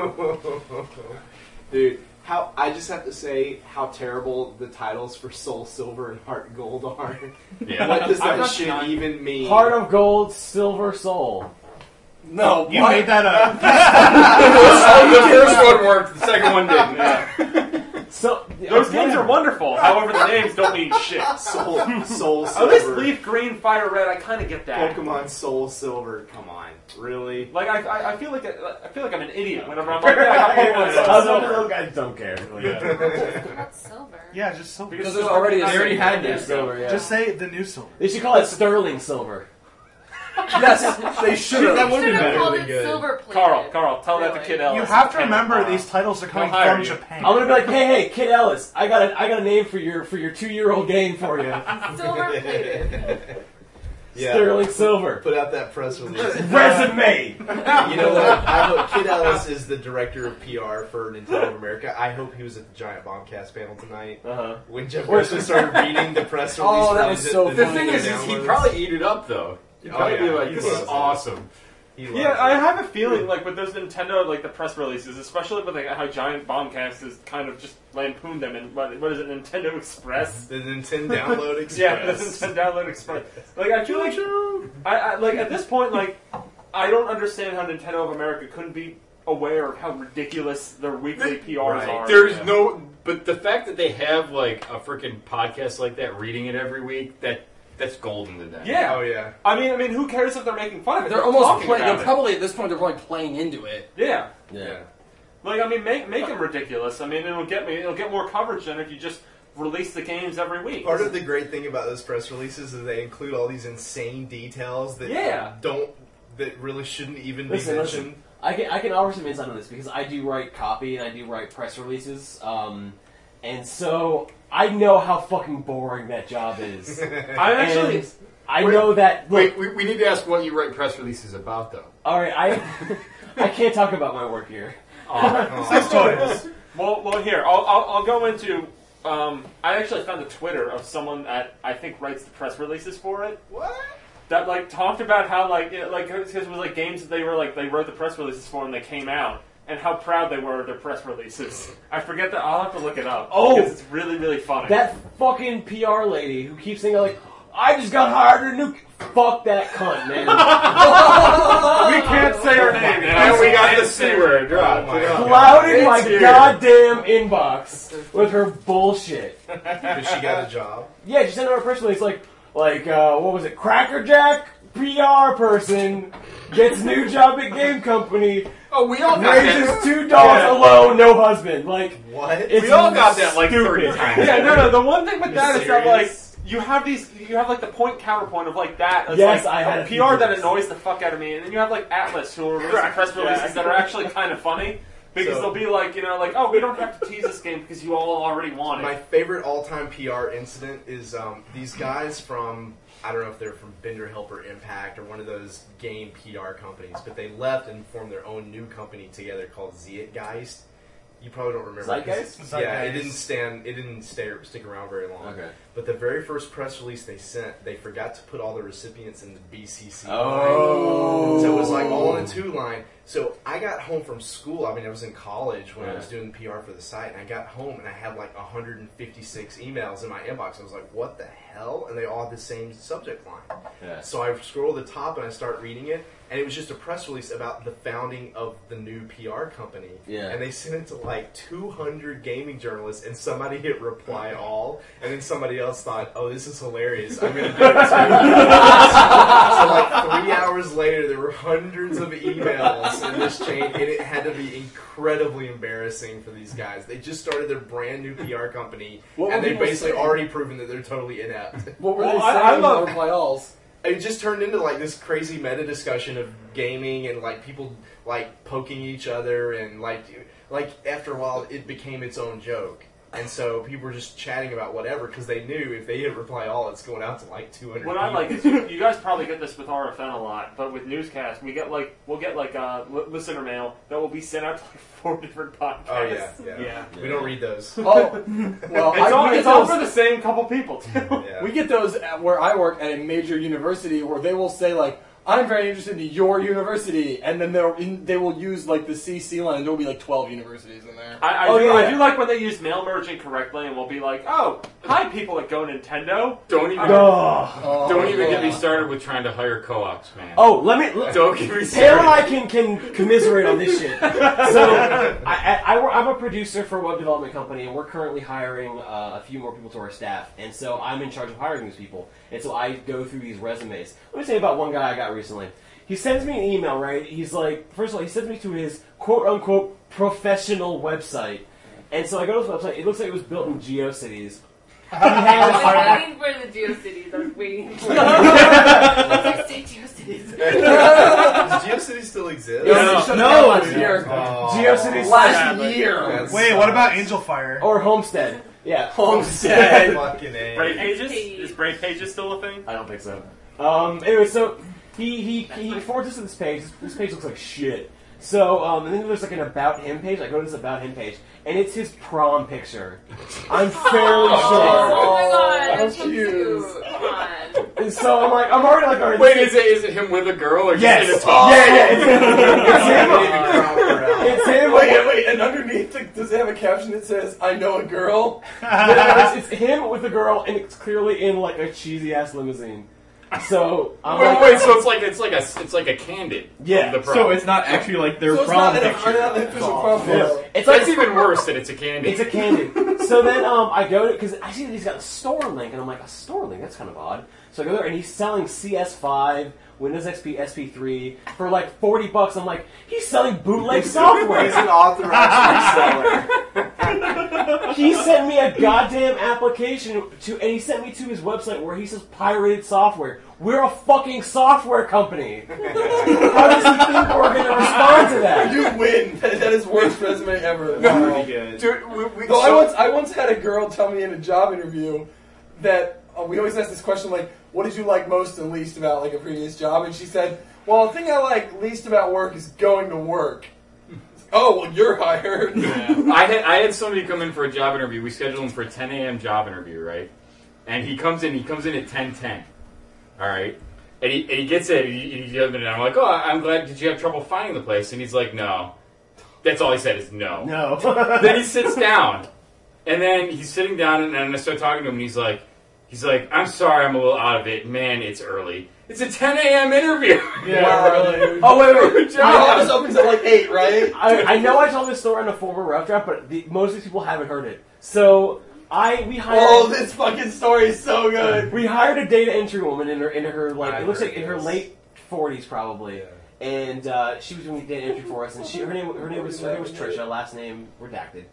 no. Dude, how I just have to say how terrible the titles for Soul Silver and Heart Gold are. Yeah. What does I'm that not shit trying- even mean? Heart of Gold, Silver Soul. No, You what? made that up. the first one worked, the second one didn't. So those games are wonderful. However, the names don't mean shit. Soul, Soul At least Silver. Leaf Green, Fire Red, I kind of get that. Pokemon Soul Silver. Come on, really? Like I, I, I feel like a, I feel like I'm an idiot whenever I'm like, yeah, I got Pokemon Soul Those Silver. guys don't care. That's silver. Yeah, just silver. Because Because there's already a They already silver. had their silver, yeah. Just say the new silver. They should call it Sterling Silver. Yes, they should have. That You would should be have better called than it good. silver plated. Carl, Carl, tell that to Really. Kid Ellis. You have to And, remember uh, these titles are coming they'll hire from you. Japan. I'm gonna be like, hey, hey, Kid Ellis, I got a, I got a name for your, for your two-year-old game for you. Silver plated. Yeah. Sterling Silver. Put out that press release. Resume. You know what? I hope Kid Ellis is the director of P R for Nintendo of America. I hope he was at the Giant Bombcast panel tonight Uh huh. when Jeff Gerstmann started reading the press release. Oh, that for was the- so the The funny. thing is, is he'd probably eat it up though. He'd Oh, probably be yeah, like, he "This loves is it. awesome." He loves Yeah, it. I have a feeling like with those Nintendo like the press releases, especially with like how Giant Bombcast has kind of just lampooned them in what, what is it, Nintendo Express? The Nintendo Download Express. Yeah, the Nintendo Download Express. Like I feel like I, I like at this point like I don't understand how Nintendo of America couldn't be aware of how ridiculous their weekly P Rs Right. are. There's Yeah. no, but the fact that they have like a freaking podcast like that, reading it every week, that that's golden to them. Yeah. Oh yeah. I mean, I mean, who cares if they're making fun of it? They're almost talking playing. about They're it. probably at this point. They're probably playing into it. Yeah. Yeah. Like, I mean, make make them ridiculous. I mean, it'll get me. It'll get more coverage than if you just release the games every week. Part of the great thing about those press releases is they include all these insane details that Yeah. don't that really shouldn't even Listen, be listen. mentioned. I can I can offer some insight on this because I do write copy and I do write press releases, um, and so I know how fucking boring that job is. I actually, And I Wait, know that. Look, Wait, we, we need to ask what you write press releases about, though. all right, I I can't talk about my work here. Sex toys. well, well, here I'll, I'll, I'll go into. Um, I actually found a Twitter of someone that I think writes the press releases for it. What? That like talked about how like you know, like because it was like games that they were like they wrote the press releases for and they came out and how proud they were of their press releases. I forget that. I'll have to look it up. Oh! because it's really really funny. That fucking P R lady who keeps saying like, I just got hired a new. Fuck that cunt, man. we can't say her name. And we got the C word. Drop. Clouded my It's here. goddamn inbox with her bullshit. Because she got a job. Yeah, she sent out a press release like, like uh, what was it? Cracker Jack P R person gets new job at game company. Oh, we all got Raises that. two dogs alone, no husband. Like What? it's We all got that like thirty stupid. times. Yeah, no, no. The one thing with that is that like serious? you have these, you have like the point counterpoint of like that. It's Yes, like I had a a P R few that things. annoys the fuck out of me, and then you have like Atlas who are releasing press releases that are actually kind of funny because So- they'll be like, you know, like oh, we don't have to tease this game because you all already want My it. favorite all-time P R incident is um, these guys from, I don't know if they're from Bender Helper Impact or one of those game P R companies, but they left and formed their own new company together called Zeitgeist. You probably don't remember. 'cause Zeitgeist? it's- Yeah, it Zeitgeist. didn't stand. It didn't stay stick around very long. Okay. But the very first press release they sent, they forgot to put all the recipients in the B C C line. Oh. So it was like all in a two line. So I got home from school. I mean, I was in college when I Yeah. was doing P R for the site, and I got home and I had like one hundred fifty-six emails in my inbox. I was like, "What the hell?" And they all had the same subject line. Yeah. So I scroll to the top and I start reading it, and it was just a press release about the founding of the new P R company. Yeah. And they sent it to like two hundred gaming journalists, and somebody hit reply all, and then somebody else thought, "Oh, this is hilarious. I'm going to do it too." So like three hours later, there were hundreds of emails in this chain, and it had to be incredibly embarrassing for these guys. They just started their brand new P R company, What and were they've people basically saying? already proven that they're totally inept. What were Well, they I- saying I in love- the reply alls? It just turned into like this crazy meta discussion of gaming and like people like poking each other, and like like after a while it became its own joke. And so people were just chatting about whatever because they knew if they hit reply all, it's going out to like two hundred. What I like is you, you guys probably get this with R F N a lot, but with Newscast, we get like we'll get like uh, li- listener mail that will be sent out to like four different podcasts. Oh yeah, yeah, Yeah. We don't read those. Oh, well, It's I, all, we, get it's all those, for the same couple people too. Yeah. we get those at where I work at a major university where they will say like, "I'm very interested in your university," and then they'll in, they will use like the C C line, and there will be like twelve universities in there. I, I, Oh, do, yeah. I do like when they use mail merging correctly, and we'll be like, "Oh, hi, people at Go Nintendo." Don't even, Oh, don't even get me yeah. started with trying to hire co-ops, man. Oh, let me. Let, Don't get me Taylor and started. I can, can commiserate on this shit. So, I, I, I, wor- I'm a producer for a web development company, and we're currently hiring uh, a few more people to our staff. And so I'm in charge of hiring these people. And so I go through these resumes. Let me say about one guy I got recently. He sends me an email, right? He's like, first of all, he sends me to his quote-unquote professional website. And so I go to his website. It looks like it was built in GeoCities. He I was has... waiting for the GeoCities. I was waiting for Let's like say GeoCities. Does GeoCities still exist? No, no, No, last it's- year. Oh. GeoCities Last slash- year. That Wait, what about Angel Fire? Or Homestead. Yeah. Homestead. Fucking A. Brave Pages Page. is Brave Pages still a thing? I don't think so. Um, anyway, so he he, he forwards us to this page. This, this page looks like shit. So, um, and then there's like an About Him page. I go to this About Him page, and it's his prom picture. I'm fairly Oh my sure. god, that's so cute. cute. Come on. And so I'm like, I'm already like, alright. Wait, is it is it him with a girl or just Yes. in a top? Yeah, yeah. It's, it's him. Proper It's him. Wait, wait, and underneath, the, does it have a caption that says, "I know a girl"? Yeah, it's, it's him with a girl, and it's clearly in like a cheesy ass limousine. So I'm Wait, like, wait, so it's like it's like a it's like a candid. Yeah. Of the prom. So it's not actually like their So it's prom not an, picture. not an official prom Yeah. photo. It's That's like even worse that it's a candid. It's a candid. So then um, I go to, because I see that he's got a store link, and I'm like, a store link? That's kind of odd. So I go there, and he's selling C S five, Windows X P, S P three for like forty bucks. I'm like, he's selling bootleg software. He's an authorized reseller. he sent me a goddamn application to, and he sent me to his website where he says pirated software. We're a fucking software company. How does he think we're going to respond to that? You win. That, that is worst resume ever. Wow. Wow. Dude, we, we, No, I so- once I once had a girl tell me in a job interview that uh, we always ask this question like, "What did you like most and least about like a previous job?" And she said, "Well, the thing I like least about work is going to work." Oh, well, you're hired. I had I had somebody come in for a job interview. We scheduled him for a ten a.m. job interview, right? And he comes in. He comes in at ten ten. All right. And he, and he gets in. And he, he comes in, and I'm like, "Oh, I'm glad. Did you have trouble finding the place?" And he's like, "No." That's all he said is no. No. Then he sits down, and then he's sitting down, and, and I start talking to him, and he's like, "He's like, I'm sorry, I'm a little out of it. Man, it's early. It's a ten a.m. interview." Yeah, wow, really. Oh, wait, wait, wait. Your office opens at like eight, right? I, I know I told this story on a former rough draft, but the, most of these people haven't heard it. So, I, we hired... Oh, this fucking story is so good. We hired a data entry woman in her, in her like, I've it looks heard like in her this. late forties probably. Yeah. And uh, she was doing data entry for us, and she her name her name was her name was Trisha, last name redacted.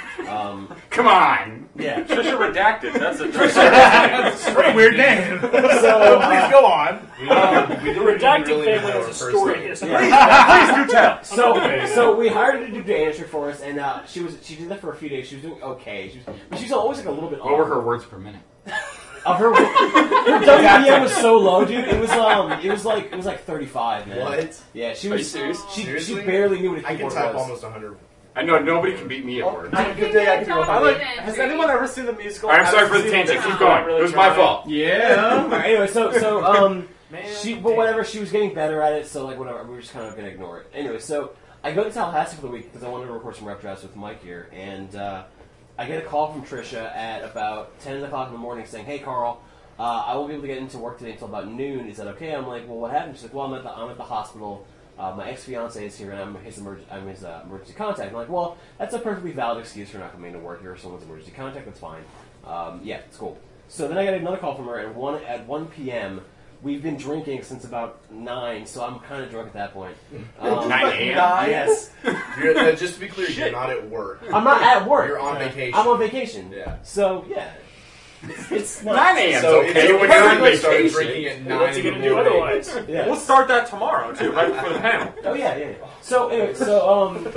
Um, Come on. yeah. Trisha Redacted. That's a That's a pretty weird name. So So please uh, go on. We don't, we The don't redacted really family know has her a first story name. history. please do tell. So Okay. so we hired her to do data entry for us, and uh, she was she did that for a few days. She was doing okay. She was, but she was always like a little bit. What were off. her words per minute? Uh, her her W P M was so low, dude. It was um, it was like it was like thirty-five, man. What? Yeah, she Are you was serious? She Seriously? she barely knew what a I can keyboard type was. almost one hundred. I know nobody can beat me at work. On a good day, I can do a I hundred. like, has anyone ever seen the musical? All right, I'm sorry for the I've tangent. seen Keep it. going. Really It was my trying. fault. Yeah. Alright, anyway, so so um, Man, she but whatever, she was getting better at it, so like whatever, we were just kind of gonna ignore it. Anyway, so I go to Tallahassee for the week because I wanted to record some rep drafts with Mike here, and uh, I get a call from Trisha at about ten o'clock in the morning saying, "Hey, Carl, uh, I won't be able to get into work today until about noon. Is that okay?" I'm like, "Well, what happened?" She's like, "Well, I'm at the I'm at the hospital. Uh, my ex-fiance is here, and I'm his, emerg- I'm his uh, emergency contact." I'm like, "Well, that's a perfectly valid excuse for not coming to work. You're someone's emergency contact. That's fine. Um, yeah, it's cool." So then I got another call from her at one at one p.m. We've been drinking since about nine, so I'm kind of drunk at that point. Um, nine a.m.? Yes, You're, uh, just to be clear, you're not at work. I'm not at work. You're on vacation. I'm on vacation. Yeah. So yeah, it's, it's not nine a.m. So is it's okay okay when you're on to start vacation. drinking at nine. What's he in gonna the do morning. otherwise? Yeah. We'll start that tomorrow too, right before the panel. Oh yeah, yeah. yeah. So anyway, so um,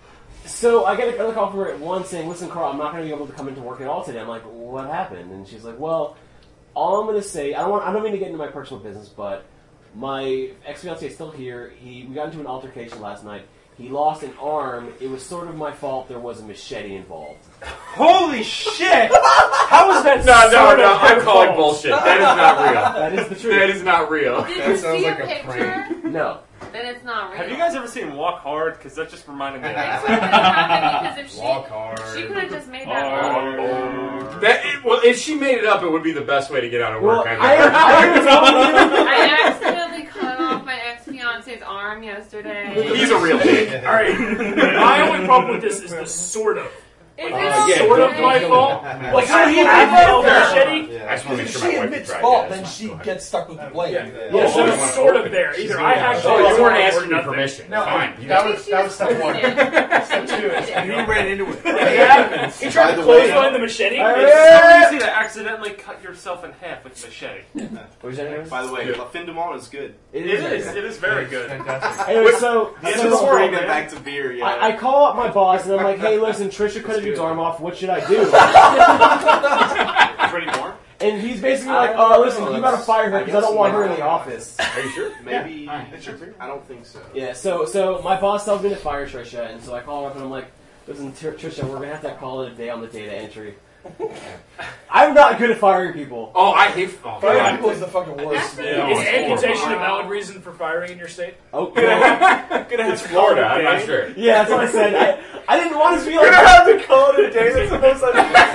so I get another call from her at one saying, "Listen, Carl, I'm not going to be able to come into work at all today." I'm like, "What happened?" And she's like, "Well, all I'm going to say, I don't want, I don't mean to get into my personal business, but my ex-fiance is still here. He we got into an altercation last night. He lost an arm. It was sort of my fault. There was a machete involved." Holy shit! How is that? No, no, sort no. of I'm your calling fault? bullshit. That is not real. That is the truth. That is not real. Did That you sounds see like a a picture? No. Then it's not real. Have you guys ever seen Walk Hard? Because that just reminded me of That's that. what happened because if she, Walk hard. she could have just made that Hard. up. That, it, well, if she made it up, it would be the best way to get out of Well, work. I, I think. I am telling you. I accidentally cut off my ex-fiance's arm yesterday. He's a real dick. All right. My only problem with this is the sort of. Is Like, it yeah, sort of okay? my fault. Like, So I he have admits the that. machete. Yeah. I just want to If make sure she my wife admits can try fault, this. then she gets stuck with the blame. Yeah. Yeah. Yeah, so Oh, it's sort of there. Either I actually. Oh, you or weren't asking me nothing. permission. No, Fine. You that got- was that was step one. Step two is And he ran into it. Yeah. He tried to By the way- close line the machete. It's so easy to accidentally cut yourself in half with a machete. What was that name? By the way, La Fin du Monde is good. It is. It is very good. fantastic. Anyway, so, I'm so just bringing man. it back to beer. Yeah. I, I call up my boss and I'm like, "Hey, listen, Trisha cut his arm off. What should I do?" Ready more? And he's basically like, "Oh, listen, you gotta fire her because I don't want her in the office." Are you sure? Maybe. Yeah. I don't think so. Yeah. So, so my boss tells me to fire Trisha, and so I call her up and I'm like, "Listen, Tr- Trisha, we're gonna have to call it a day on the data entry." I'm not good at firing people. Oh, I hate. Oh, Firing God. people is the fucking worst. Yeah. Is Oh, it's amputation a horrible. valid reason for firing in your state? Oh, well, It's Florida. I'm not sure. yeah, that's what I said. I, I didn't want to be like. have to call it a day. That's the most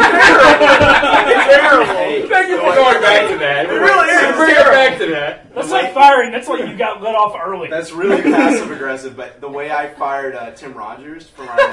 Terrible. Thank you for going back to that. It really is. Bring it back to that. That's like firing. That's like you got let off early. That's really passive aggressive, but the way I fired uh, Tim Rogers from our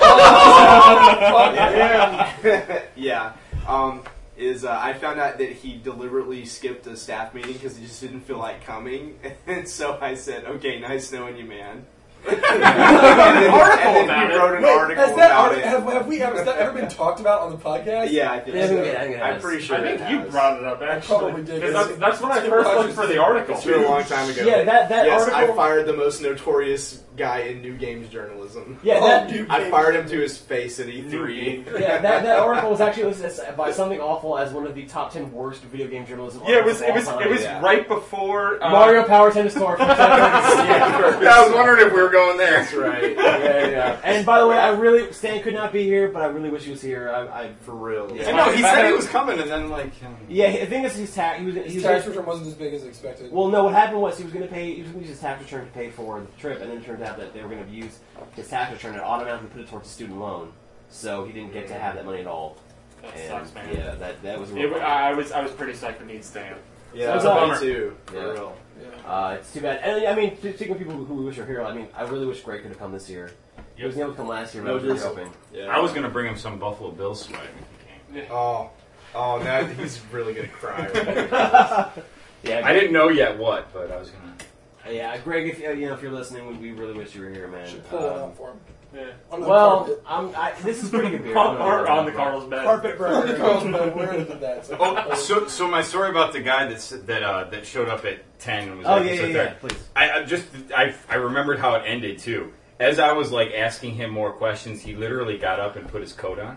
yeah, yeah, um, is uh, I found out that he deliberately skipped a staff meeting because he just didn't feel like coming, and so I said, "Okay, nice knowing you, man." an article and then about he it. wrote an Wait, article has that about arti- it. have, have we have, has that ever been talked about on the podcast? Yeah, I think Yeah, I so. think it- I think it I'm has. pretty sure I think it you has. brought it up, actually. probably did. 'Cause That's, that's when I first looked for the article. It's been a long time ago. Yeah, that that yes, article. I fired the most notorious guy in new games journalism. Yeah, Oh, that, dude. I fired him to his face at E three. yeah, that, that article was actually listed by something awful as one of the top ten worst video game journalism. Yeah, it was. It articles was. of all It was time. right before uh, Mario Power Tennis Tour. From yeah, Yeah, I was wondering if we were going there. That's right. yeah, yeah. And by the way, I really Stan could not be here, but I really wish he was here. I, I For real. Yeah. I know, he said he was coming, and then, like... um, yeah, the thing is, his tax. He was. He His was tax return wasn't as big as expected. Well, no. What happened was he was going to pay. He was going to use his tax return to pay for the trip, and then it turned out that they were going to use his tax return and automatically put it towards a student loan. So he didn't get to have that money at all. That And, sucks, man. Yeah, that that was. A It, real wa- I was. I was pretty psyched when he'd stand. Yeah, So it's that's a me bummer. too. For Yeah. real. Uh, it's too bad. And I mean, speaking of people who we wish were here, I mean, I really wish Greg could have come this year. He wasn't able to come last year, but I was really hoping. Yeah. I was going to bring him some Buffalo Bills swag if he came. Oh, oh, now he's really gonna cry. Right? Yeah, I didn't know yet what, but I was going to... yeah, Greg. If you know, if you're listening, we, we really wish you were here, man. Should pull it Um, out for him. Yeah. On the well, carpet. I'm, I, this is pretty good beer. I Or, don't know or what on the I'm Cardinals bed. Carpet burner. Carl's been wearing that. So. Oh, so so my story about the guy that's, that uh, that showed up at ten and was Oh like, yeah, yeah, so yeah. there- Please. I, I just I I remembered how it ended too. As I was like asking him more questions, he literally got up and put his coat on.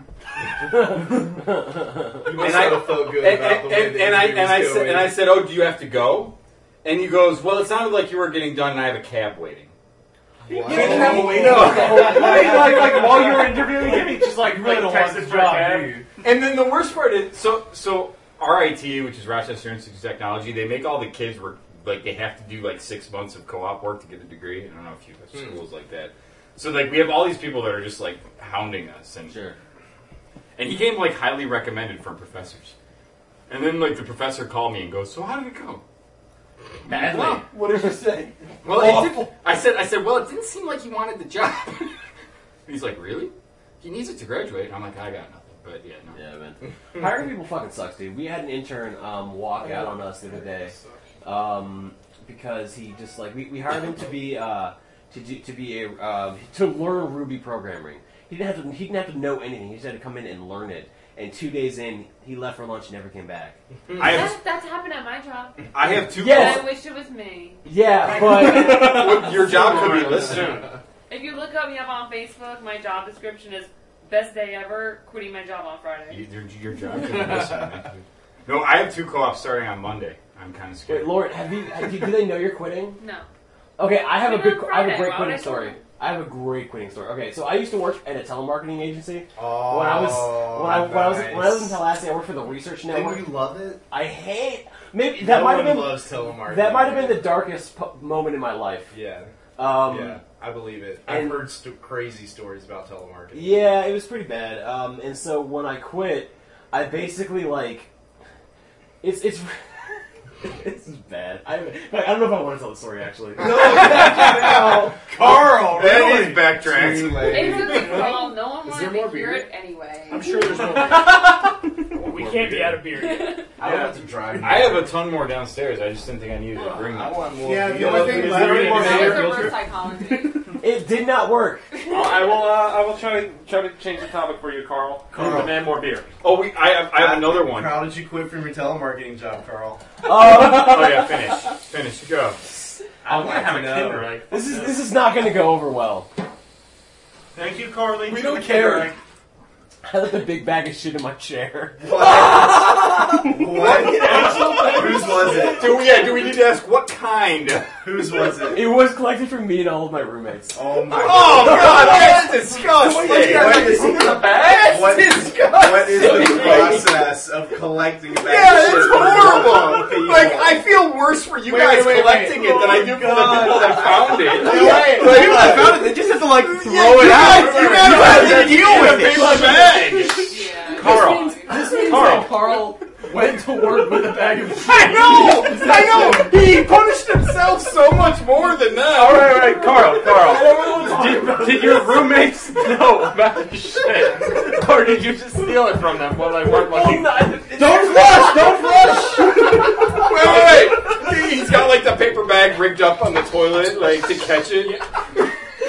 You must And I- have felt good And, about and, the way and, the and I interview and I was said going. and I said, "Oh, do you have to go?" And he goes, "Well, it sounded like you were getting done, and I have a cab waiting." What? Yeah, wait, No, like, like, like while you were interviewing him, he just like, You really like don't want texted this for a job, cab. do you? And then the worst part is, so so R I T, which is Rochester Institute of Technology, they make all the kids work like they have to do like six months of co-op work to get a degree. I don't know if you have Hmm. schools like that. So like we have all these people that are just like hounding us, and Sure. and he came like highly recommended from professors. And then like the professor called me and goes, "So how did it go?" Badly. Well, What did you say? well, it didn't, I said, I said, well, it didn't seem like he wanted the job. And he's like, really? He needs it to graduate. And I'm like, I got nothing. But yeah, no. Yeah, man. Hiring people fucking sucks, dude. We had an intern um, walk out on us the other day um, because he just like we, we hired him to be uh, to do, to be a uh, to learn Ruby programming. He didn't have to he didn't have to know anything. He just had to come in and learn it. And two days in, he left for lunch and never came back. I That's, have, that's happened at my job. I have two. Yes. I wish it was me. Yeah, but Well, your job could be listening. If you look up me up on Facebook, my job description is best day ever, quitting my job on Friday. You- Your, your job could be listening. No, I have two co-ops starting on Monday. I'm kind of scared. wait, Lauren, have you? Have you do they know you're quitting? No. Okay, I have a We good. know I have a Friday. great Why would quitting I story. quit? I have a great quitting story. Okay, so I used to work at a telemarketing agency. Oh, When I was when I when I was when I was in nice. Tallahassee, I worked for the Research Network. Didn't you love it? I hate maybe that no might one have been loves telemarketing. that might have been the darkest po- moment in my life. Yeah, Um, yeah, I believe it. I've and- heard st- crazy stories about telemarketing. Yeah, it was pretty bad. Um, and so when I quit, I basically like it's it's this is bad. I I don't know if I want to tell the story actually. No, no. Carl, that really? is backtrack. Too late. It's okay, Carl. No one Is there wanted more to hear beer? it anyway. I'm sure there's more. We can't be out of beer yet. I don't have to drive. I have a ton more downstairs. I just didn't think I needed to bring I them. want more. Yeah, the beer. only thing Is left- there any more That beer? That was beer? reverse psychology. It did not work. I will. Uh, I will try to try to change the topic for you, Carl. Carl. Demand more beer. Oh, we, I have I have another one. How did you quit from your telemarketing job, Carl? Um, Oh yeah, finish, finish, go. I want to have a know. Kinder Egg. this is this is not going to go over well. Thank you, Carly. We for don't the care. Kinder Egg. I left a big bag of shit in my chair. What? Whose was it? Do we, yeah, do we need to ask what kind? Whose was it? It was collected from me and all of my roommates. Oh my Oh god, that's disgusting! What is- That's What- disgusting! What is the process of collecting bags? Yeah, of it's shit from horrible! people? Like, I feel worse for you Wait, guys wait, wait, collecting wait. it than I do for the people that found it. Wait, Like, people that found it, they just have to like throw yeah, it you out. guys, you guys have to deal with it. bag. Yeah. Carl. This means, this means Carl. that Carl went to work with a bag of shit. I know! I know! He punished himself so much more than that. All right, all right, Carl, Carl. I don't really want to talk about Did, did your roommates know about the shit, or did you just steal it from them while they weren't Well, looking? no, it- it's- Don't flush! Don't flush! Wait, wait, wait! He's got like the paper bag rigged up on the toilet, like to catch it.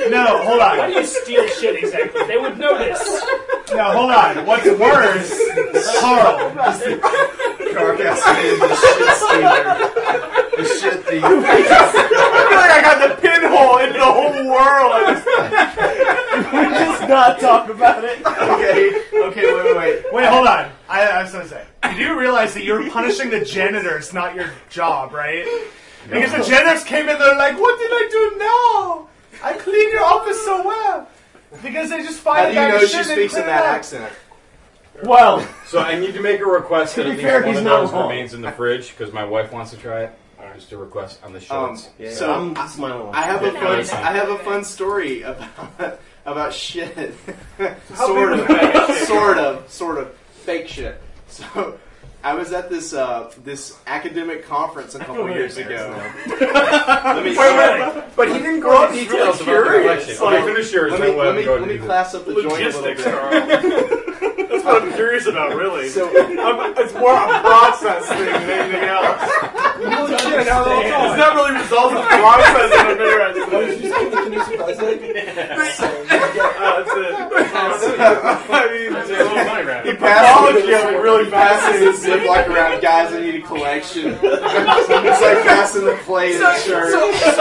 No, hold on. How do you steal shit exactly? They would notice. No, hold on. What's worse, Carl. Carl Cassidy, the shit stealer. The shit thief. I feel like I got the pinhole into the whole world. Can we just not talk about it? Okay, okay, wait, wait, wait. Wait, hold on. I, I was going to say, you do realize that you're punishing the janitors, not your job, right? Because the janitors came in, they're like, what did I do now? I cleaned your office so well. Because they just How find do you a bag know of she shit and speaks in clean it that up. accent? Well, So I need to make a request that To at be least fair, one he's of not those wrong. remains in the fridge because my wife wants to try it. Just a request on the Um, shorts. yeah, so I'm smiling. I have a Yeah, fun. it's I have a fun story about about shit. How sort big of, was the bag of shit? sort of, sort of fake shit. So I was at this uh, this academic conference a couple really years embarrassed ago. Let me, Wait, wait, but he didn't go into details about the collection. collection. Okay, finish yours. let then me we'll let me, go let me into class up the joint a little Logistics, bit. Carl. That's what I'm curious about, really. So I'm, it's more a process thing than anything else. It's not really results of process in America. What did you say? The Kinder Surprise egg? Uh, that's it. I mean, it's a little money grab. he passes Yeah, he really passes his Ziploc around guys that need a collection. It's like passing the plate and shirt.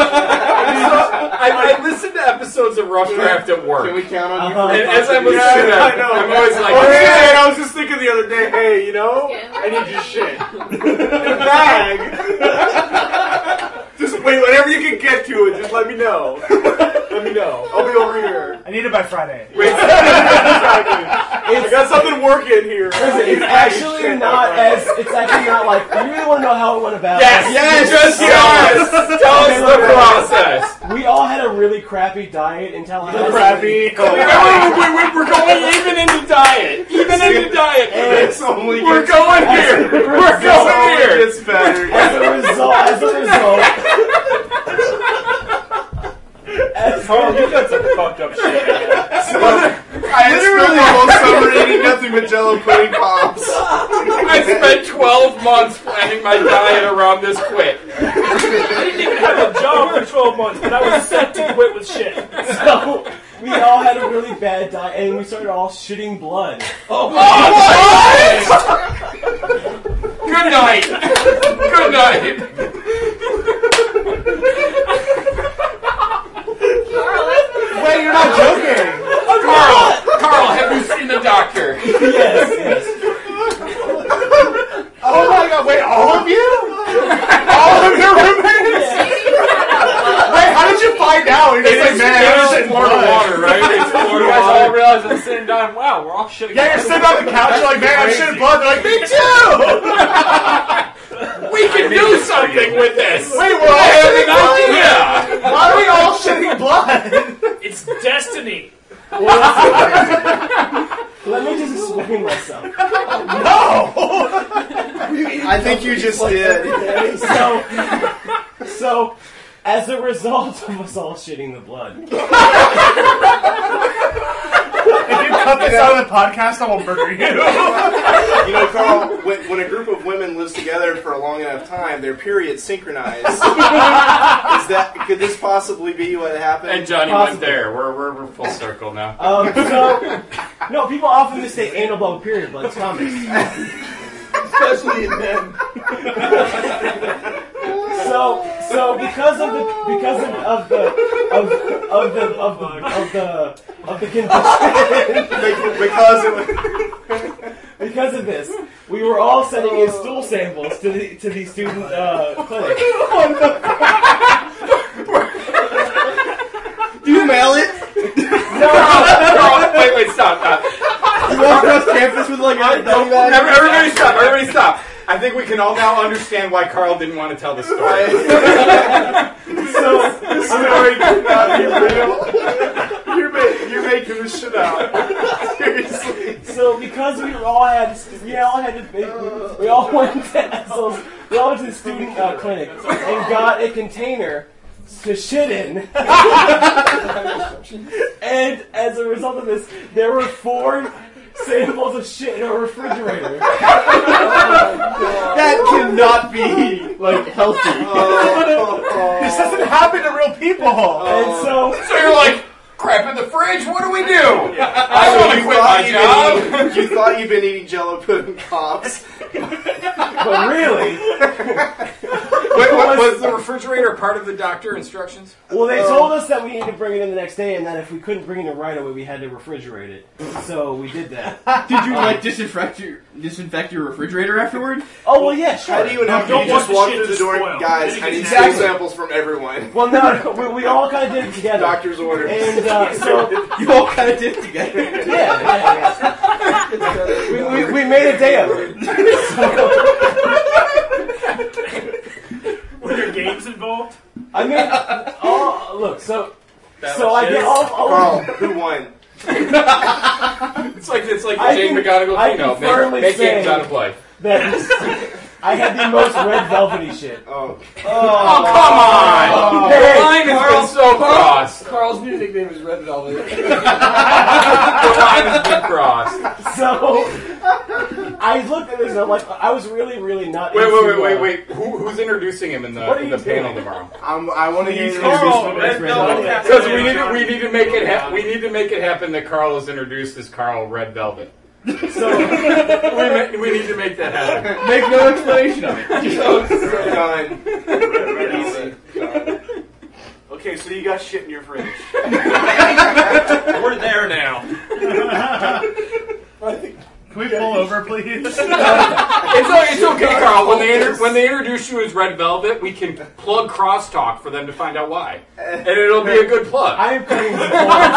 I, I listened to episodes of Rough Draft at work. Can we count on you? Uh-huh. for a And as I'm contribution? listening to Yeah, I that, know. I'm always like, Oh, okay. yeah, and I was just thinking the other day, hey, you know, I need your shit. In a bag. Just wait, whenever you can get to it, just let me know. Let me know. I'll be over here. I need it by Friday. Wait, exactly. I got something working here. Listen, it's actually not as. It's actually not like. You really want to know how it went about? Yes, yes, just yes. Tell us the process. We all had a really crappy diet in Tallahassee. Crappy. Wait, wait, wait, wait, we're going even into diet. Even into diet. It's only We're gets- going here. We're going only here. gets better. As a result, as a result, as Carl, you got some fucked up shit. I literally the whole summer eating nothing but Jello pudding pops. I spent twelve months planning my diet around this quit. I didn't even have a job for twelve months, but I was set to quit with shit. so we all had a really bad diet, and we started all shitting blood. Oh, Good night. Good night. Wait, you're not joking. Carl, Carl, have you seen the doctor? Yes, yes. Oh my god, wait, all of you? All of your roommates? Wait, how did you find out? You're just like, man, I was shitting Florida blood. water, right? It's You Florida guys all water. realize at the same time, wow, we're all shitting. Yeah, you're sitting on the couch, you're like, man, I'm shitting blood. They're like, me too! We can do something with this. Wait, we're all I shitting blood? have an idea. Why are we all shitting blood? It's destiny. Let me just explain myself. No! I think you just did. So, so, as a result of us all shitting the blood, If you cut this out of the podcast, I will murder you. You know, Carl, when, when a group of women lives together for a long enough time, their periods synchronize. Is that could this possibly be what happened? And Johnny Possible. went there. We're, we're, we're full circle now. um, so, no, people often mistake anal blood with period blood. It's common. Especially in men. So, so because of the because of, of the of, of the of the of the of the condition, because it, because of this, we were all sending in stool samples to the to the student uh, clinic. Do you mail it? No, Carl, wait, wait, stop. stop. You walk across campus with like a dummy bag? Every- Everybody stop. Everybody stop. I think we can all now understand why Carl didn't want to tell the story. so This story could not be real. You're, ma- you're making this shit out. Seriously. so because we all had we all had to we all went to so we all went to the student uh, clinic and got a container to shit in. And as a result of this, there were four samples of shit in our refrigerator. That cannot be like healthy. This doesn't happen to real people. And so, So you're like, crap in the fridge. What do we do? Yeah. I So want to you quit thought my you've job. been eating- You thought you've been eating Jello pudding cobs. But really, Wait, what, was the refrigerator part of the doctor instructions? well, they told us that we needed to bring it in the next day, and that if we couldn't bring it in right away, we had to refrigerate it. So we did that. Did you like disinfect your disinfect your refrigerator afterward? Oh well, yeah, sure. How do you No, have don't you want just the walk shit through the to door, spoil. guys? Then I it need gets stool exactly. samples from everyone. Well, no, we, we all kind of did it together. Doctor's orders. And uh, so, You all kind of did it together. yeah, yeah, yeah. We, we, we made a day of it. Were there games involved? I mean, oh, look, so, That so was I get shit. all, all Carl, who won? It's like it's like the I Jane can- McGonigal I you know, can make, firmly make say- games out of play. that I had the most red velvety shit. Oh, Oh, come on! Hey, the line has been so crossed. Carl's new nickname is Red Velvet. The line has been crossed. So, I looked at this and I'm like, I was really, really not Wait, into, wait, wait, uh, wait, wait. Who, who's introducing him in the, What are in you the panel doing? tomorrow? I'm, I want to hear you Carl, introduce Red Velvet. Because we need to, we need to make it ha- we need to make it happen that Carl is introduced as Carl Red Velvet. So, we, ma- we need to make that happen. Make no explanation of it. Done. Okay, so you got shit in your fridge. We're there now. Can we pull over, please? It's, o- it's okay, Carl. When they inter- when they introduce you as Red Velvet, we can plug crosstalk for them to find out why, and it'll be a good plug. I am cutting this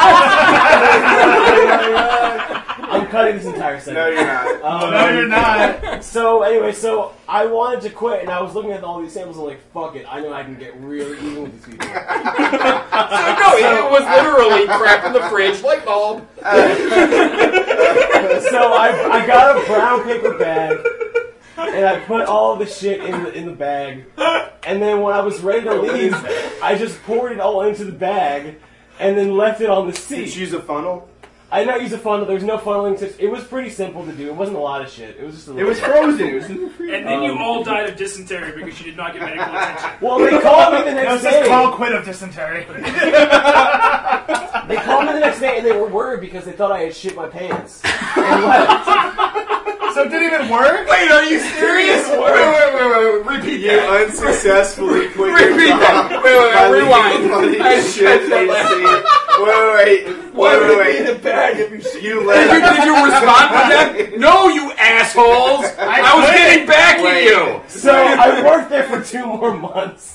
I'm cutting this entire segment. No, you're not. Um, No, you're not. So anyway, so I wanted to quit, and I was looking at all these samples. And I'm like, fuck it, I know I can get really even with these people. So no, it was literally crap in the fridge, light bulb. So I, I got a brown paper bag, and I put all the shit in the in the bag. And then when I was ready to leave, I just poured it all into the bag, and then left it on the seat. Did you use a funnel? I did not use a funnel. There was no funneling tips. It was pretty simple to do. It wasn't a lot of shit. It was just a It little was bit. frozen. It was in the freezer. And then you Um, all died of dysentery because you did not get medical attention. Well, they called me the No, it next says day. Carl quit of dysentery. They called me the next day, and they were worried because they thought I had shit my pants and left. So it didn't even work? Wait, are you serious? Wait, wait, wait, wait, wait. Repeat You that. unsuccessfully quit Repeat your that. job Wait, wait, by wait, leaving rewind. bloody I shit said in that the seat. Wait, wait, wait, wait, wait. the bag if you You Did you, let did you respond to that? No, you assholes! I, was getting back at Wait. you. So I worked there for two more months.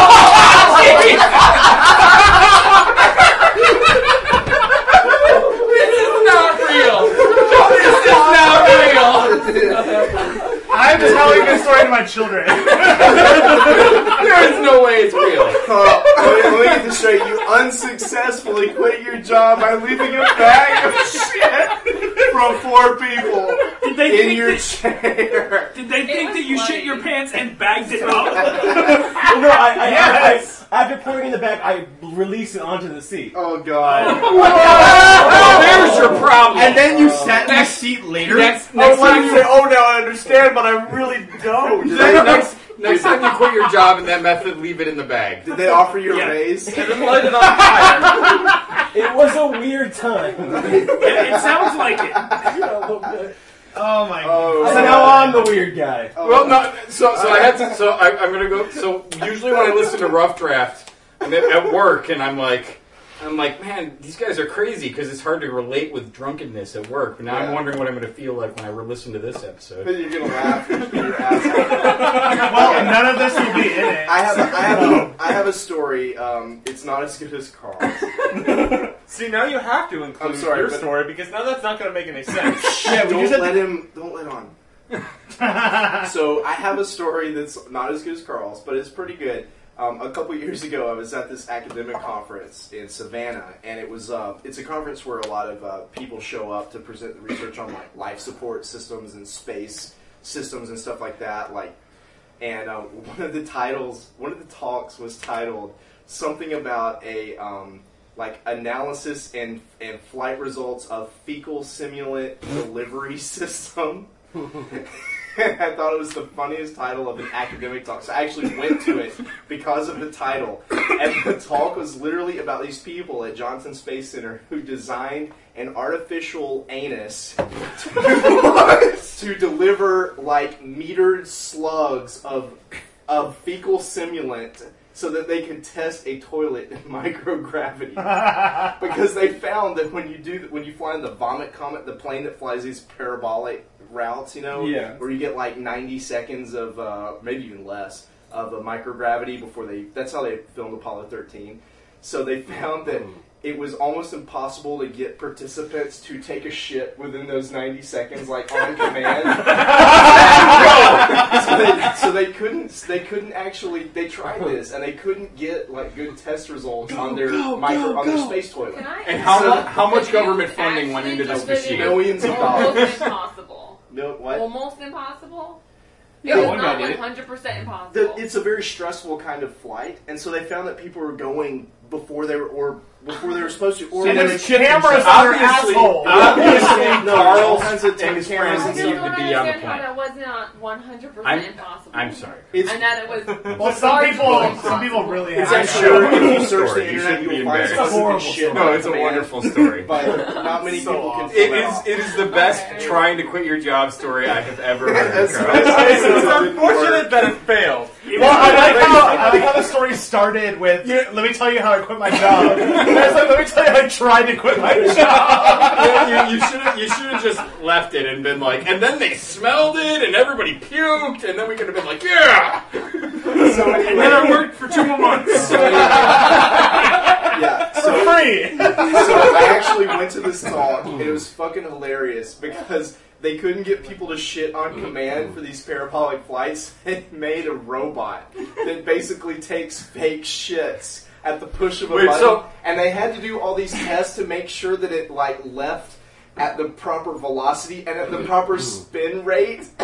This is not real. This is not real. I'm telling this story to my children. There is no way it's real. Carl, let me, let me get this straight. You unsuccessfully quit your job by leaving a bag of shit from four people Did they in think your that, chair. did they think was that you funny. shit your pants and bagged it up? Well, no, I, I, Yes. I, after putting it in the bag, I released it onto the seat. Oh God. Oh, there's your problem. And then you sat in the seat later. next, I next was time like, you say, oh, now I understand, but I really don't. next, next time you quit your job in that method, leave it in the bag. Did they offer you a Yeah. raise? And then light it on fire. It was a weird time. It, it sounds like it. Oh my god. Oh, So now I'm the weird guy. Well, no. So, so I had to. So I, I'm gonna go. So usually when I listen to Rough Draft, I'm at, at work, and I'm like, I'm like, man, these guys are crazy because it's hard to relate with drunkenness at work. But now I'm Yeah. wondering what I'm gonna feel like when I listen to this episode. You're gonna laugh. You're your ass off. Well, none of this will be in it. I have, a, I have, a, I have a story. Um, it's not as good as Carl's. See, now you have to include I'm sorry, your but- story because now that's not going to make any sense. Yeah, we Don't just had let him. Don't let on. So I have a story that's not as good as Carl's, but it's pretty good. Um, a couple years ago, I was at this academic conference in Savannah, and it was uh, it's a conference where a lot of uh, people show up to present the research on like life support systems and space systems and stuff like that. Like, and uh, one of the titles, one of the talks was titled something about a um, like analysis and and flight results of fecal simulant delivery system. I thought it was the funniest title of an academic talk, so I actually went to it because of the title. And the talk was literally about these people at Johnson Space Center who designed an artificial anus to, to deliver like metered slugs of of fecal simulant so that they could test a toilet in microgravity. Because they found that when you do when you fly in the Vomit Comet, the plane that flies these parabolic routes, you know, Yeah. where you get like ninety seconds of, uh, maybe even less, of a microgravity before they, that's how they filmed Apollo thirteen. So they found that it was almost impossible to get participants to take a shit within those ninety seconds, like on command. so, they, so they couldn't, they couldn't actually, they tried this and they couldn't get like good test results on their go, micro, go, on their go. space toilet. Can I And how, So- mu- how much If government you funding went into this actually just did machine? it, Millions of almost dollars. impossible. No, what? Almost impossible. Yeah, It's one not guy did it. one hundred percent The, impossible. it's a very stressful kind of flight, and so they found that people were going before they were, or before they were supposed to, or And they there's were cameras on their Obviously- asshole. Obviously, No, Carl all kinds of and his cameras friends I and just needed don't to be on the understand how plane. that was not one hundred percent I'm, impossible. I'm sorry. It's, And that it was. Well, some largely people, some impossible. people really it's have. I'm sure if you search Story. the You internet, shouldn't be you'll find embarrassed. some It's a horrible shit. story. No, it's a on command, wonderful story. But not many So people can. awesome. It pull is off. it is the best Okay. trying to quit your job story I have ever heard. That's- Carl. that's- It's that's- unfortunate that it failed. Well, I like how I like how the story started with. You know, let me tell you how I quit my job. And it's like, let me tell you how I tried to quit my job. Yeah, you, you should have you should have just left it and been like, and then they smelled it and everybody puked, and then we could have been like, yeah. So And then I anyway, worked for two more months. so anyway, yeah. For So free. So I actually went to this talk, and it was fucking hilarious because they couldn't get people to shit on command for these parabolic flights and made a robot that basically takes fake shits at the push of a Wait, button. so- and they had to do all these tests to make sure that it like left at the proper velocity and at the proper spin rate. So,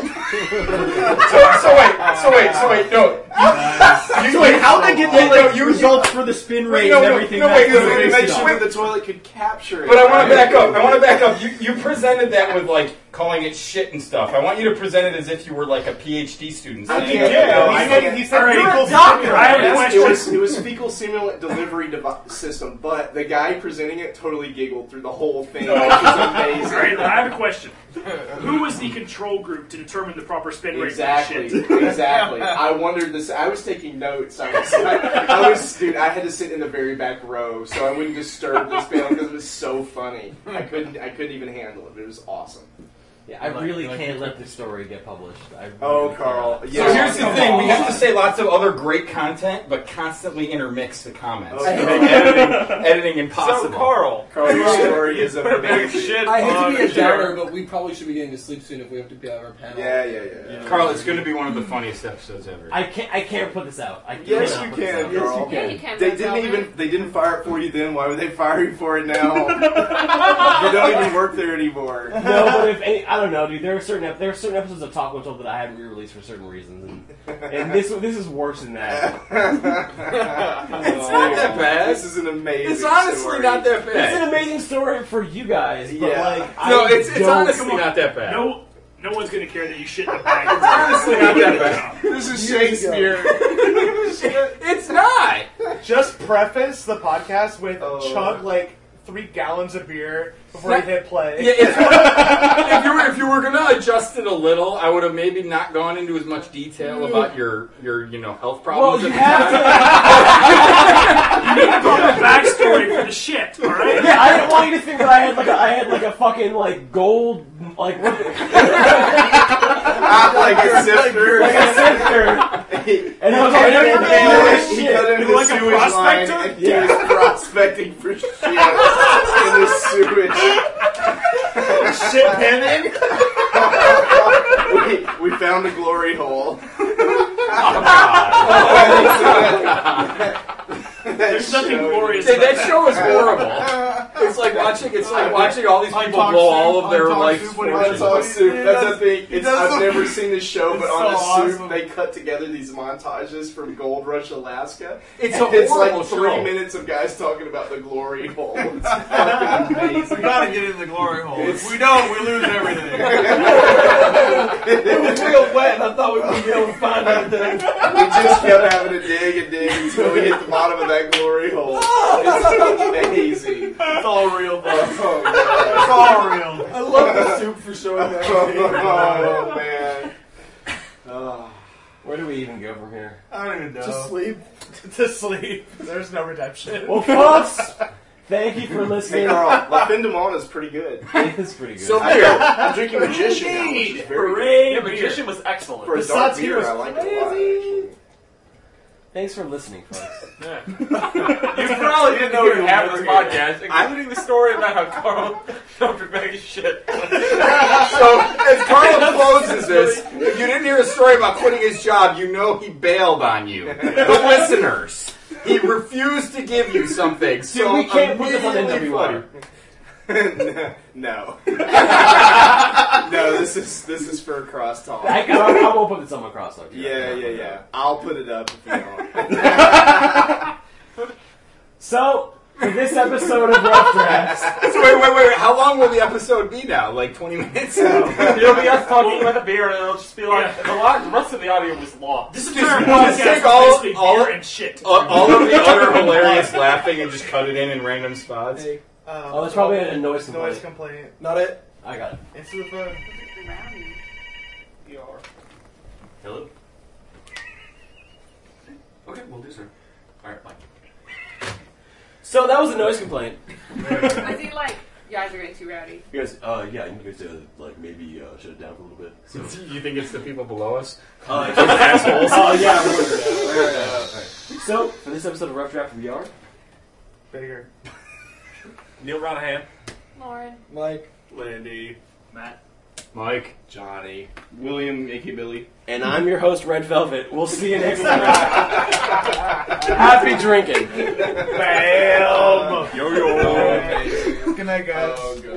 so wait, so wait, so wait, no. You, So wait, how'd they get the Wait, no, like, you- results for the spin rate no, and no, everything? no, back wait, to no, the wait, to base make stuff? sure that the toilet could capture it. But I want to back up. I want to back up. You you presented that with like calling it shit and stuff. I want you to present it as if you were like a PhD student. I saying, can't. Yeah, no, he I said- can't- he said All right, fecal you're a doctor. simulant. I have a Yes, question. It was, it was fecal simulant delivery devi- system, but the guy presenting it totally giggled through the whole thing, which was amazing. All right, I have a question. Who was the control group to determine the proper spin rate Exactly, for the shit? exactly. I wondered this. I was taking notes. I was, I, I was, dude. I had to sit in the very back row so I wouldn't disturb this panel because it was so funny. I couldn't, I couldn't even handle it. But it was awesome. Yeah, I really can't let this story get published. I really Oh, can't. Carl. So Yeah. here's the thing: we have to say lots of other great content, but constantly intermix the comments Okay. to make editing, editing impossible. So, Carl, Carl, your story is amazing. shit I hate to on be a Twitter. downer, but we probably should be getting to sleep soon if we have to be on our panel. Yeah, yeah, yeah. Yeah. Carl, it's going to be one of the funniest episodes ever. I can't. I can't put this out. I Yes, cannot you put this can. out. Yes, Carl. you Yeah, can. you can. They That's didn't all even. right. They didn't fire it for you then. Why would they fire you for it now? You don't even work there anymore. No, but if any, I don't know, dude. There are certain ep- there are certain episodes of Talk Told that I hadn't re-released for certain reasons, and, and this this is worse than that. It's not that bad. This is an amazing. It's honestly story. not that It's an bad. amazing story for you guys, but Yeah. like, No, I it's it's don't- honestly not that bad. No, no one's gonna care that you shit in the bag. It's honestly not that bad. This is Shakespeare. It's not. Just preface the podcast with Oh. chug like three gallons of beer before Not- you hit play. Yeah, if, if you were if you were gonna adjust it a little, I would have maybe not gone into as much detail about your your you know health problems. Well, you at the have time. You need to go the backstory for the shit, all right? Yeah, I didn't want you to think that I had like a I had like a fucking like gold like what, Like a sifter. like a sifter, and I was like, He "Oh, cut- he shit." cut into You're the like a sewage line prospector? and he was prospecting for shit in the sewage. Shit panning. we, we found a glory hole. There's nothing glorious Dude, about that show is horrible. It's like watching. It's like watching all these people blow all of their life That's fortunes. all Soup. That's the thing. He It's, does I've some- never seen the show, but it's on the so Soup, awesome. they cut together these montages from Gold Rush, Alaska. It's And a it's horrible like three show. minutes of guys talking about the glory hole. It's fucking amazing. We gotta get in the glory hole. It's- If we don't, we lose everything. It was real fun. We just kept having to dig and dig until we hit the bottom of that glory hole. It's amazing. It's all real, though. It's all real. I love the soup for showing that. Oh, man. Oh. Where do we even go from here? I don't even know. Just sleep. To sleep. There's no redemption. Well, folks, thank you for Hey, listening. Carl, La Fin de Mon is pretty good. It's pretty good. So beer. I'm drinking Magician now, which is very Hooray, good. yeah, Magician was excellent. For a The dark Satie beer, was I liked it a lot, actually. Thanks for listening, folks. Yeah. You probably didn't know we were having this podcast, including the story about how Carl jumped Rebecca's shit. So, as Carl closes this, if you didn't hear a story about quitting his job, you know he bailed on you. The listeners. He refused to give you something. Dude, So we can't put this on N immediately W R. No. No, this is this is for crosstalk. I, I, I won't put this on my crosstalk. Yeah, yeah, yeah. I'll put it up if you don't. So, for this episode of Rough Drafts, So wait, wait, wait, wait. How long will the episode be now? Like twenty minutes? It'll be us talking about the beer, and it'll just be like, the, lot, the rest of the audio was lost. This is Just- just, just take all- basically all- beer and shit. all, all of the other hilarious laughing and just cut it in in random spots. Hey, Um, oh, there's probably a noise noise complaint. complaint. not it. I got it. It's with a Hello? Okay, we'll do so. Alright, bye. So that was a noise complaint. I think like you guys are getting too rowdy. You guys, uh, yeah, you guys, uh, like maybe uh, shut it down for a little bit. So, You think it's the people below us? uh, just assholes. Oh yeah. We're, all right, all right, all right. So for this episode of Rough Draft, we are bigger. Neil Ronahan. Lauren. Mike. Landy. Matt. Mike. Johnny. William, aka Billy. and I'm your host, Red Velvet. We'll see you next time. Happy drinking. Bam. Yo yo. Good night, guys. Oh, God.